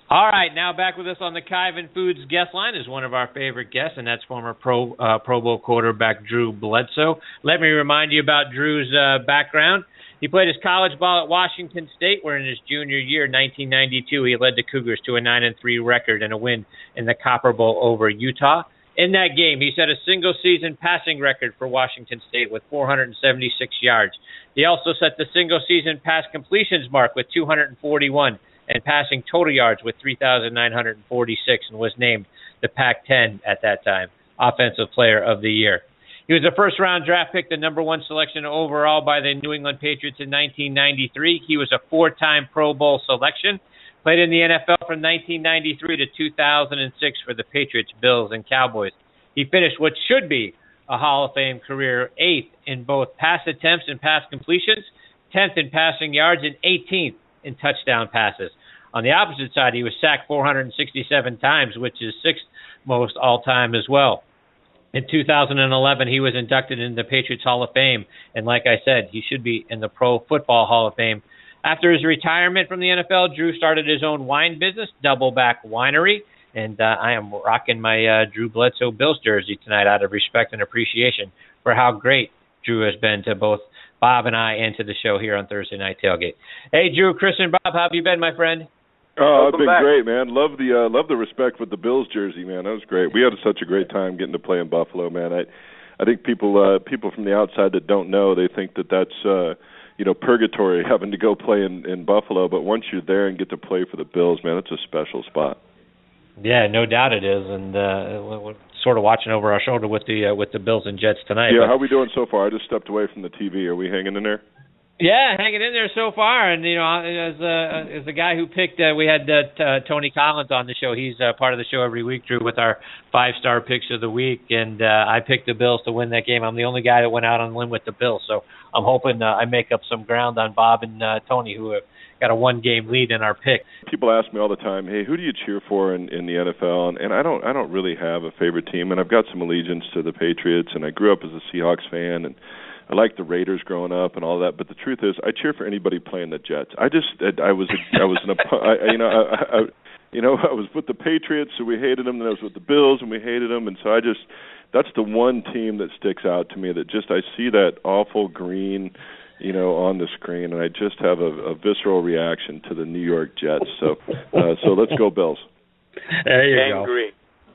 All right, now back with us on the Kyvan Foods guest line is one of our favorite guests, and that's former Pro uh, Pro Bowl quarterback Drew Bledsoe. Let me remind you about Drew's uh, background. He played his college ball at Washington State, where in his junior year, nineteen ninety-two, he led the Cougars to a nine and three record and a win in the Copper Bowl over Utah. In that game, he set a single-season passing record for Washington State with four hundred seventy-six yards. He also set the single-season pass completions mark with two hundred forty-one and passing total yards with three thousand nine hundred forty-six, and was named the Pac ten at that time Offensive Player of the Year. He was a first-round draft pick, the number one selection overall by the New England Patriots in nineteen ninety-three. He was a four-time Pro Bowl selection, played in the N F L from nineteen ninety-three to two thousand six for the Patriots, Bills, and Cowboys. He finished what should be a Hall of Fame career, eighth in both pass attempts and pass completions, tenth in passing yards, and eighteenth in touchdown passes. On the opposite side, he was sacked four hundred sixty-seven times, which is sixth most all-time as well. In two thousand eleven, he was inducted into the Patriots Hall of Fame, and like I said, he should be in the Pro Football Hall of Fame. After his retirement from the N F L, Drew started his own wine business, Doubleback Winery, and uh, I am rocking my uh, Drew Bledsoe Bills jersey tonight out of respect and appreciation for how great Drew has been to both Bob and I and to the show here on Thursday Night Tailgate. Hey, Drew, Chris, and Bob, how have you been, my friend? Oh, I've been back. Great, man. Love the uh, love the respect with the Bills jersey, man. That was great. We had such a great time getting to play in Buffalo, man. I I think people uh, people from the outside that don't know, they think that that's uh, you know purgatory having to go play in, in Buffalo. But once you're there and get to play for the Bills, man, it's a special spot. Yeah, no doubt it is, and uh, we're sort of watching over our shoulder with the uh, with the Bills and Jets tonight. Yeah, but, how are we doing so far? I just stepped away from the T V. Are we hanging in there? Yeah, hanging in there so far, and you know, as a as a guy who picked, uh, we had uh, t- uh, Tony Collins on the show. He's uh, part of the show every week, Drew, with our five-star picks of the week, and uh, I picked the Bills to win that game. I'm the only guy that went out on a limb with the Bills, so I'm hoping uh, I make up some ground on Bob and uh, Tony, who have got a one-game lead in our pick. People ask me all the time, "Hey, who do you cheer for in, in the N F L?" And, and I don't, I don't really have a favorite team, and I've got some allegiance to the Patriots, and I grew up as a Seahawks fan, and I liked the Raiders growing up and all that, but the truth is, I cheer for anybody playing the Jets. I just, I was, I was an, I, you know, I, I, you know, I was with the Patriots, so we hated them. Then I was with the Bills, and we hated them. And so I just, that's the one team that sticks out to me. That just, I see that awful green, you know, on the screen, and I just have a, a visceral reaction to the New York Jets. So, uh, so let's go Bills. There you Angry.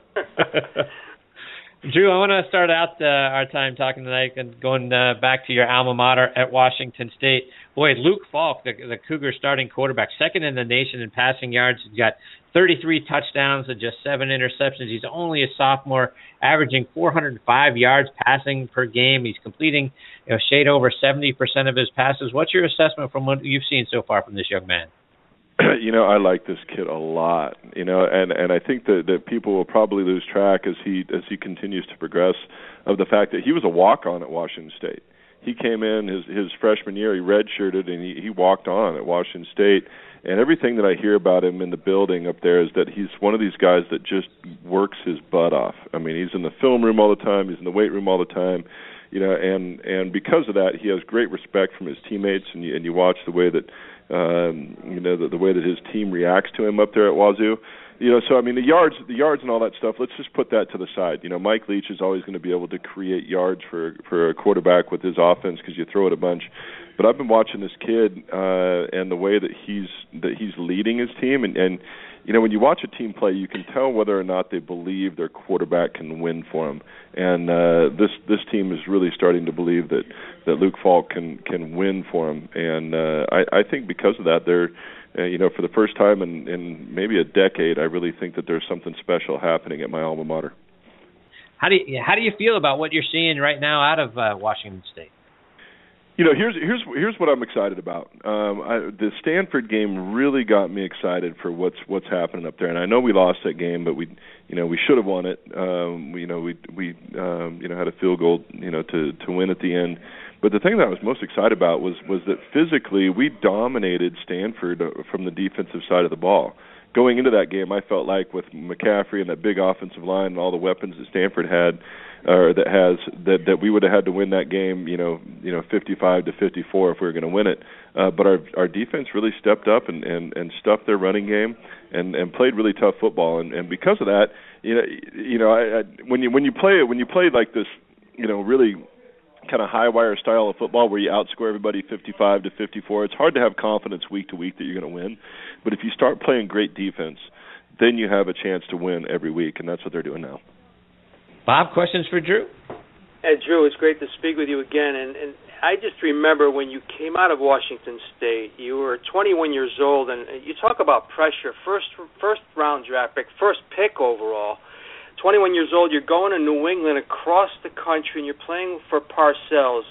go. Drew, I want to start out uh, our time talking tonight and going uh, back to your alma mater at Washington State. Boy, Luke Falk, the, the Cougar starting quarterback, second in the nation in passing yards. He's got thirty-three touchdowns and just seven interceptions. He's only a sophomore, averaging four hundred five yards passing per game. He's completing you know, shade over seventy percent of his passes. What's your assessment from what you've seen so far from this young man? You know, I like this kid a lot. You know, and, and I think that, that people will probably lose track as he as he continues to progress of the fact that he was a walk-on at Washington State. He came in his his freshman year, he redshirted, and he, he walked on at Washington State. And everything that I hear about him in the building up there is that he's one of these guys that just works his butt off. I mean, he's in the film room all the time, he's in the weight room all the time. You know, and and because of that, he has great respect from his teammates, and you, and you watch the way that. Um, you know, the, the way that his team reacts to him up there at Wazoo. You know, so, I mean, the yards the yards and all that stuff, let's just put that to the side. You know, Mike Leach is always going to be able to create yards for, for a quarterback with his offense because you throw it a bunch. But I've been watching this kid uh, and the way that he's that he's leading his team. And, and, you know, when you watch a team play, you can tell whether or not they believe their quarterback can win for them. And uh, this this team is really starting to believe that, that Luke Falk can, can win for them. And uh, I, I think because of that, they're, uh, you know, for the first time in, in maybe a decade, I really think that there's something special happening at my alma mater. How do you, how do you feel about what you're seeing right now out of uh, Washington State? You know, here's here's here's what I'm excited about. Um, I, the Stanford game really got me excited for what's what's happening up there. And I know we lost that game, but we, you know, we should have won it. Um, we, you know, we we um, you know had a field goal, you know, to to win at the end. But the thing that I was most excited about was was that physically we dominated Stanford from the defensive side of the ball. Going into that game, I felt like with McCaffrey and that big offensive line and all the weapons that Stanford had, or that has that, that we would have had to win that game, you know, you know, fifty-five to fifty-four if we were going to win it. Uh, but our our defense really stepped up and, and, and stuffed their running game and, and played really tough football. And, and because of that, you know, you know, I, I, when you when you play when you play like this, you know, really kind of high wire style of football where you outscore everybody fifty-five to fifty-four, it's hard to have confidence week to week that you're going to win. But if you start playing great defense, then you have a chance to win every week, and that's what they're doing now. Bob, questions for Drew? Hey, Drew, it's great to speak with you again. And, and I just remember when you came out of Washington State, you were twenty-one years old, and you talk about pressure. First, first round draft pick, first pick overall. twenty-one years old, you're going to New England across the country, and you're playing for Parcells.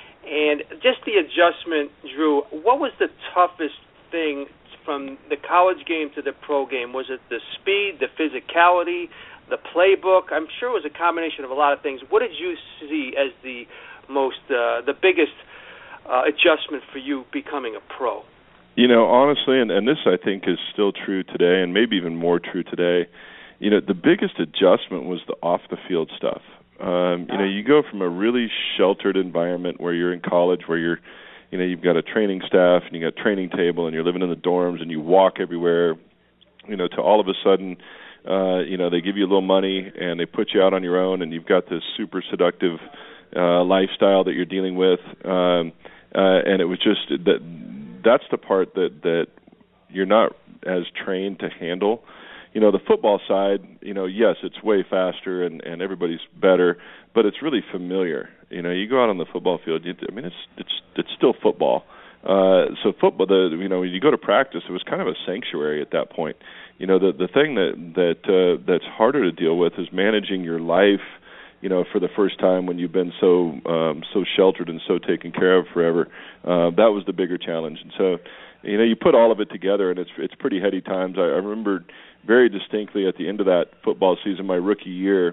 And just the adjustment, Drew, what was the toughest thing from the college game to the pro game? Was it the speed, the physicality, the playbook? I'm sure it was a combination of a lot of things. What did you see as the most, uh, the biggest uh, adjustment for you becoming a pro? You know, honestly, and, and this I think is still true today, and maybe even more true today, you know, the biggest adjustment was the off-the-field stuff. Um, you know, you go from a really sheltered environment where you're in college, where you're, you know, you've got a training staff and you got a training table and you're living in the dorms and you walk everywhere, you know, to all of a sudden, uh, you know, they give you a little money and they put you out on your own and you've got this super seductive uh, lifestyle that you're dealing with. Um, uh, and it was just that that's the part that, that you're not as trained to handle. You know, the football side, you know, yes, it's way faster and, and everybody's better, but it's really familiar. You know, you go out on the football field, you, I mean, it's it's it's still football. Uh, so football, the you know, when you go to practice, it was kind of a sanctuary at that point. You know, the the thing that that uh, that's harder to deal with is managing your life. You know, for the first time when you've been so um, so sheltered and so taken care of forever, uh, that was the bigger challenge. And so, you know, you put all of it together, and it's it's pretty heady times. I, I remember very distinctly at the end of that football season, my rookie year,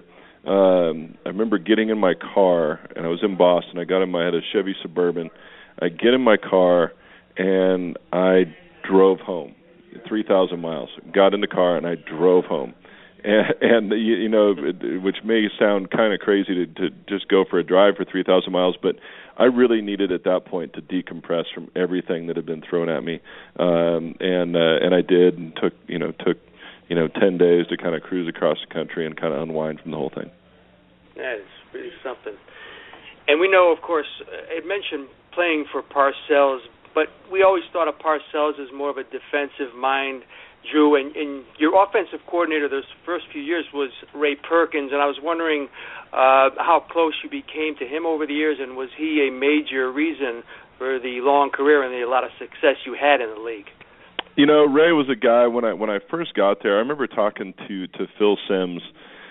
um, I remember getting in my car, and I was in Boston. I got in my I had a Chevy Suburban. I get in my car, and I drove home, three thousand miles. Got in the car, and I drove home. And, and you, you know, which may sound kind of crazy to, to just go for a drive for three thousand miles, but I really needed at that point to decompress from everything that had been thrown at me, um, and uh, and I did, and took you know took you know ten days to kind of cruise across the country and kind of unwind from the whole thing. That is really something. And we know, of course, it mentioned playing for Parcells, but we always thought of Parcells as more of a defensive mind. Drew, and, and your offensive coordinator those first few years was Ray Perkins, and I was wondering uh, how close you became to him over the years, and was he a major reason for the long career and the a lot of success you had in the league? You know, Ray was a guy when I when I first got there. I remember talking to to Phil Simms,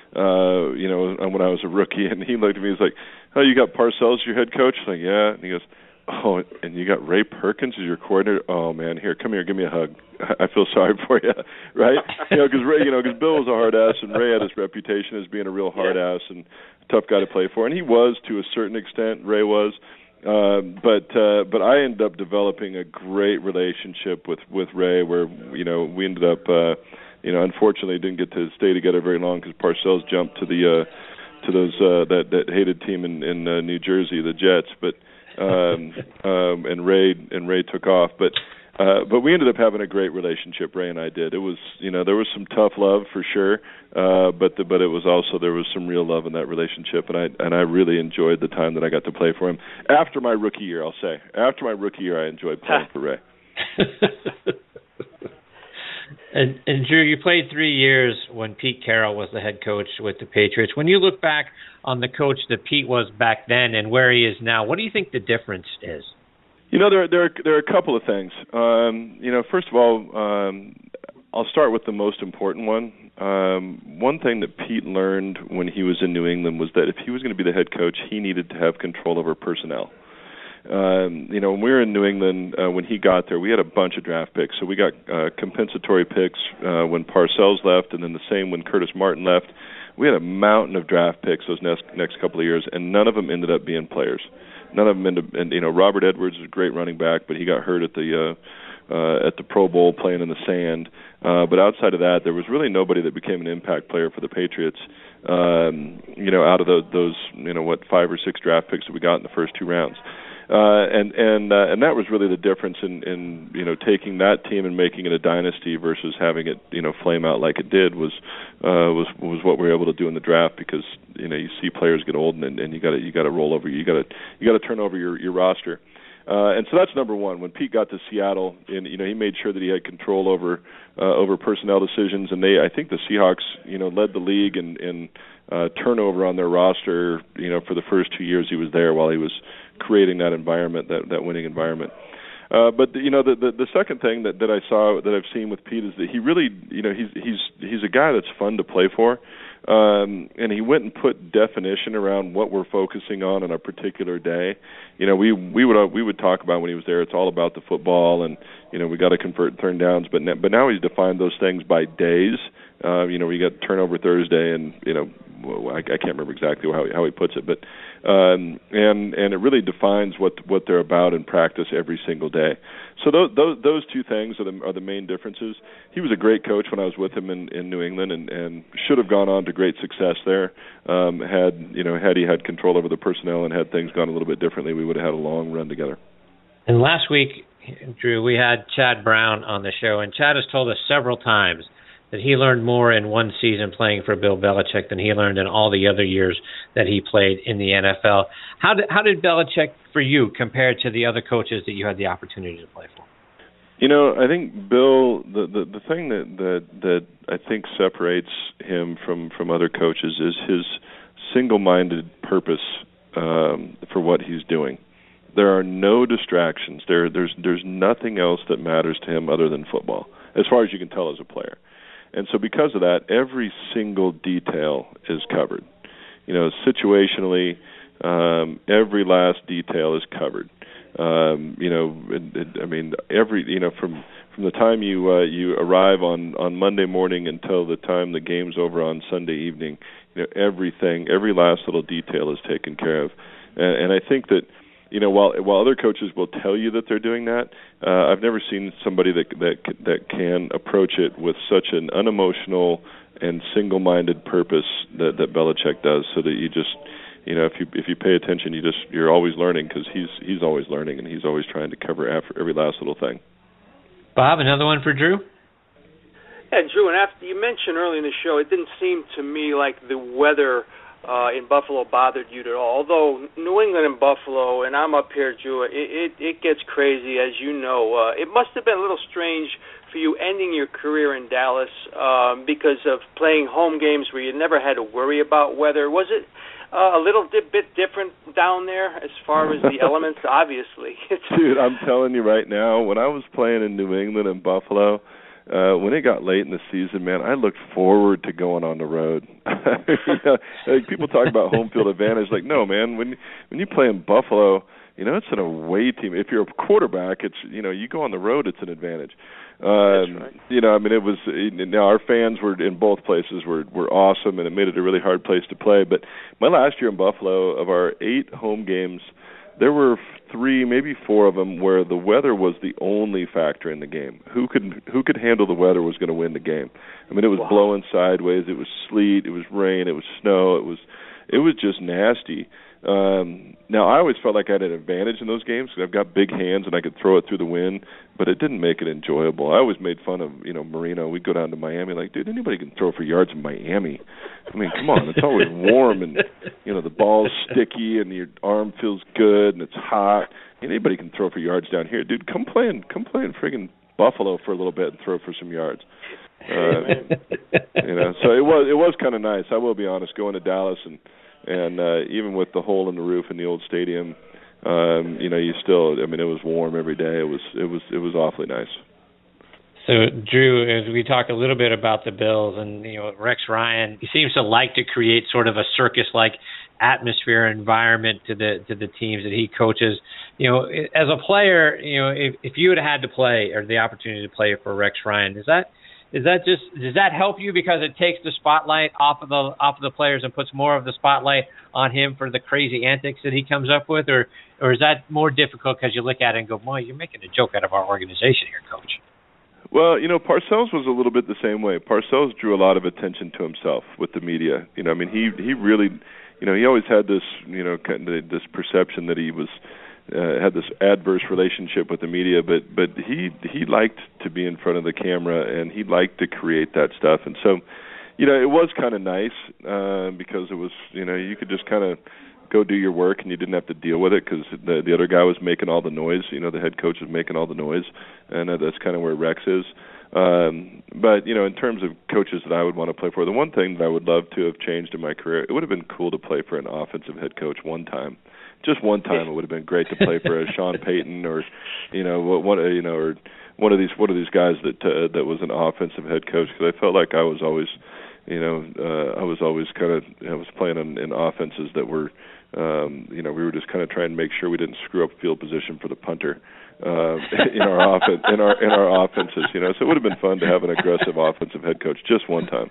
uh, you know, when I was a rookie, and he looked at me. He's like, "Oh, you got Parcells, your head coach?" I'm like, "Yeah," and he goes, "Oh, and you got Ray Perkins as your coordinator? Oh man, here, come here, give me a hug. I feel sorry for you, right? You know, because Ray, you know, because Bill was a hard ass, and Ray had his reputation as being a real hard yeah. ass and tough guy to play for, and he was to a certain extent. Ray was, uh, but uh, but I ended up developing a great relationship with with Ray, where you know we ended up, uh, you know, unfortunately didn't get to stay together very long because Parcells jumped to the uh, to those uh, that that hated team in in uh, New Jersey, the Jets, but. um, um, and Ray and Ray took off, but uh, but we ended up having a great relationship. Ray and I did. It was you know there was some tough love for sure, uh, but the, but it was also there was some real love in that relationship, and I and I really enjoyed the time that I got to play for him. After my rookie year, I'll say after my rookie year, I enjoyed playing for Ray. And, and Drew, you played three years when Pete Carroll was the head coach with the Patriots. When you look back on the coach that Pete was back then and where he is now, what do you think the difference is? You know, there there are, there are a couple of things. Um, you know, first of all, um, I'll start with the most important one. Um, one thing that Pete learned when he was in New England was that if he was going to be the head coach, he needed to have control over personnel. Um, you know, when we were in New England, uh, when he got there, we had a bunch of draft picks. So we got uh, compensatory picks uh, when Parcells left, and then the same when Curtis Martin left. We had a mountain of draft picks those next next couple of years, and none of them ended up being players. None of them ended. And you know, Robert Edwards was a great running back, but he got hurt at the uh, uh, at the Pro Bowl playing in the sand. Uh, but outside of that, there was really nobody that became an impact player for the Patriots. Um, you know, out of the, those, you know, what five or six draft picks that we got in the first two rounds. Uh, and and uh, and that was really the difference in, in you know taking that team and making it a dynasty versus having it you know flame out like it did was uh, was was what we were able to do in the draft, because you know you see players get old and, and you got to you got to roll over you got to you got to turn over your your roster. Uh, and so that's number one. When Pete got to Seattle, and you know he made sure that he had control over uh, over personnel decisions, and they I think the Seahawks you know led the league in, in uh, turnover on their roster you know for the first two years he was there, while he was creating that environment, that, that winning environment. Uh, but you know, the, the the second thing that, that I saw that I've seen with Pete is that he really, you know, he's he's he's a guy that's fun to play for, um, and he went and put definition around what we're focusing on on a particular day. You know, we we would we would talk about when he was there, it's all about the football, and you know, we got to convert third downs. But now, but now he's defined those things by days. Uh, you know, we got turnover Thursday, and you know, I, I can't remember exactly how he, how he puts it, but um, and and it really defines what what they're about in practice every single day. So those those, those two things are the are the main differences. He was a great coach when I was with him in, in New England, and, and should have gone on to great success there. Um, had you know had he had control over the personnel and had things gone a little bit differently, we would have had a long run together. And last week, Drew, we had Chad Brown on the show, and Chad has told us several times that he learned more in one season playing for Bill Belichick than he learned in all the other years that he played in the N F L. How did how did Belichick for you compare to the other coaches that you had the opportunity to play for? You know, I think Bill, the the, the thing that, that that I think separates him from, from other coaches is his single-minded purpose um, for what he's doing. There are no distractions. There there's there's nothing else that matters to him other than football, as far as you can tell as a player. And so because of that, every single detail is covered. You know, situationally, um, every last detail is covered. Um, you know, it, it, I mean, every you know from from the time you uh, you arrive on, on Monday morning until the time the game's over on Sunday evening, you know, everything, every last little detail is taken care of. And, and I think that, you know, while while other coaches will tell you that they're doing that, uh, I've never seen somebody that that that can approach it with such an unemotional and single-minded purpose that that Belichick does. So that you just, you know, if you if you pay attention, you just you're always learning, because he's he's always learning and he's always trying to cover every last little thing. Bob, another one for Drew. Yeah, Drew, and after you mentioned early in the show, it didn't seem to me like the weather Uh, in Buffalo bothered you at all. Although New England and Buffalo, and I'm up here, Drew, it, it, it gets crazy, as you know. Uh, it must have been a little strange for you ending your career in Dallas um, because of playing home games where you never had to worry about weather. Was it uh, a little di- bit different down there as far as the elements? Obviously. Dude, I'm telling you right now, when I was playing in New England and Buffalo, Uh, when it got late in the season, man, I looked forward to going on the road. you know, like people talk about home field advantage. Like, no, man, when when you play in Buffalo, you know, it's an away team. If you're a quarterback, it's, you know, you go on the road, it's an advantage. Um, That's right. You know, I mean, it was, now our fans were in both places were, were awesome, and it made it a really hard place to play. But my last year in Buffalo, of our eight home games, there were three, maybe four of them where the weather was the only factor in the game. Who could who could handle the weather was going to win the game. I mean, it was wow. blowing sideways, it was sleet, it was rain, it was snow, it was it was just nasty. Um, now, I always felt like I had an advantage in those games because I've got big hands and I could throw it through the wind, but it didn't make it enjoyable. I always made fun of, you know, Marino. We'd go down to Miami like, dude, anybody can throw for yards in Miami. I mean, come on, it's always warm and, you know, the ball's sticky and your arm feels good and it's hot. Anybody can throw for yards down here. Dude, come play in, come play in friggin' Buffalo for a little bit and throw for some yards. Uh, you know, so it was it was kind of nice. I will be honest, going to Dallas and And uh, even with the hole in the roof in the old stadium, um, you know, you still, I mean, it was warm every day. It was, it was, it was awfully nice. So, Drew, as we talk a little bit about the Bills and, you know, Rex Ryan, he seems to like to create sort of a circus-like atmosphere environment to the to the teams that he coaches. You know, as a player, you know, if, if you had had to play or the opportunity to play for Rex Ryan, is that Is that just does that help you because it takes the spotlight off of the off of the players and puts more of the spotlight on him for the crazy antics that he comes up with, or or is that more difficult because you look at it and go, "Boy, you're making a joke out of our organization here, Coach"? Well, you know, Parcells was a little bit the same way. Parcells drew a lot of attention to himself with the media. You know, I mean, he he really, you know, he always had this, you know, kind of this perception that he was uh, had this adverse relationship with the media, but but he he liked to be in front of the camera and he liked to create that stuff, and so, you know, it was kind of nice uh, because it was, you know, you could just kind of go do your work and you didn't have to deal with it because the the other guy was making all the noise. You know, the head coach was making all the noise, and uh, that's kind of where Rex is. Um, but, you know, in terms of coaches that I would want to play for, the one thing that I would love to have changed in my career, it would have been cool to play for an offensive head coach one time. Just one time, it would have been great to play for a Sean Payton or, you know, one, you know, or one of these one of these guys that uh, that was an offensive head coach, because I felt like I was always, you know, uh, I was always kind of I was playing in, in offenses that were. Um, you know, we were just kind of trying to make sure we didn't screw up field position for the punter uh, in our offen- in our in our offenses. You know, so it would have been fun to have an aggressive offensive head coach just one time.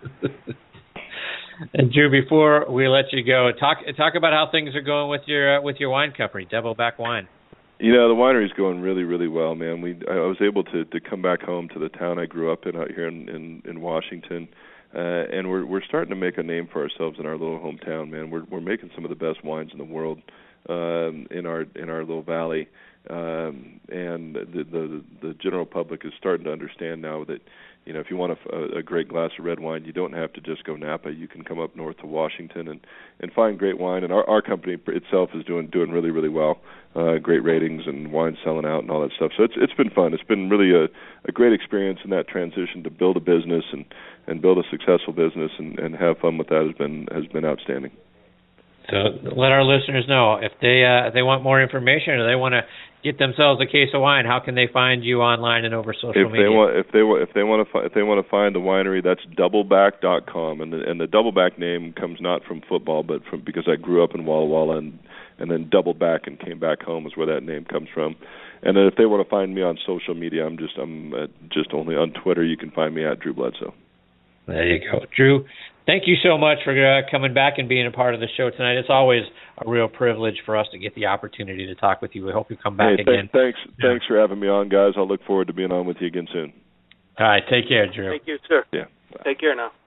And Drew, before we let you go, talk talk about how things are going with your uh, with your wine company, Doubleback Wine. You know, the winery's going really, really well, man. We I was able to to come back home to the town I grew up in out here in in, in Washington. Uh, and we're we're starting to make a name for ourselves in our little hometown, man. We're we're making some of the best wines in the world um, in our in our little valley, um, and the, the the general public is starting to understand now that, you know, if you want a, a great glass of red wine, you don't have to just go Napa. You can come up north to Washington and, and find great wine. And our, our company itself is doing doing really, really well. Uh, great ratings and wine selling out and all that stuff. So it's it's been fun. It's been really a, a great experience in that transition to build a business and, and build a successful business and, and have fun with that has been has been outstanding. So let our listeners know if they uh, if they want more information or they want to get themselves a case of wine, how can they find you online and over social if media? They want, if they want, if they want to, fi- if they want to find the winery, that's doubleback dot com, and the, and the Doubleback name comes not from football, but from because I grew up in Walla Walla and and then doubled back and came back home is where that name comes from. And then if they want to find me on social media, I'm just I'm uh, just only on Twitter. You can find me at Drew Bledsoe. There you go, Drew. Thank you so much for uh, coming back and being a part of the show tonight. It's always a real privilege for us to get the opportunity to talk with you. We hope you come back hey, th- again. Thanks, yeah. thanks for having me on, guys. I'll look forward to being on with you again soon. All right, take care, Drew. Thank you, sir. Yeah. Bye. Take care now.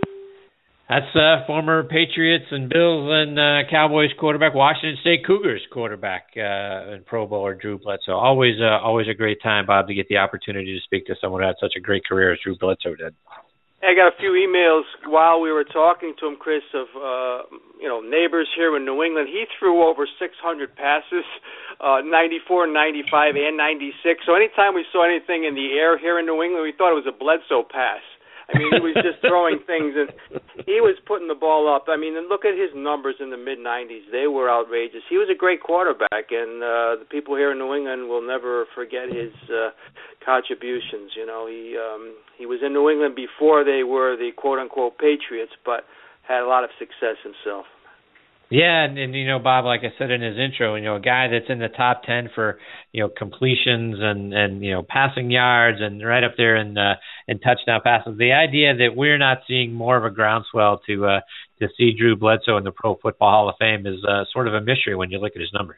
That's uh, former Patriots and Bills and uh, Cowboys quarterback, Washington State Cougars quarterback, uh, and Pro Bowler Drew Bledsoe. Always, uh, always a great time, Bob, to get the opportunity to speak to someone who had such a great career as Drew Bledsoe did. I got a few emails while we were talking to him, Chris, of uh, you know neighbors here in New England. He threw over six hundred passes, uh, ninety-four, ninety-five, and ninety-six. So anytime we saw anything in the air here in New England, we thought it was a Bledsoe pass. I mean, he was just throwing things, and he was putting the ball up. I mean, and look at his numbers in the mid nineties. They were outrageous. He was a great quarterback, and uh, the people here in New England will never forget his uh, contributions. You know, he um, he was in New England before they were the quote-unquote Patriots, but had a lot of success himself. Yeah, and, and you know, Bob, like I said in his intro, you know, a guy that's in the top ten for, you know, completions and, and you know, passing yards and right up there in uh, in touchdown passes. The idea that we're not seeing more of a groundswell to uh, to see Drew Bledsoe in the Pro Football Hall of Fame is uh, sort of a mystery when you look at his numbers.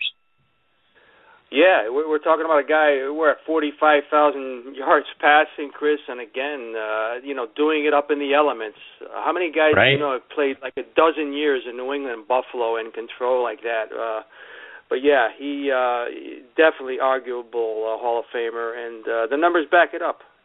Yeah, we're talking about a guy, we're at forty-five thousand yards passing, Chris, and again, uh, you know, doing it up in the elements. Uh, how many guys, right. you know, have played like a dozen years in New England and Buffalo and control like that? Uh, but, yeah, he uh, definitely arguable uh, Hall of Famer, and uh, the numbers back it up.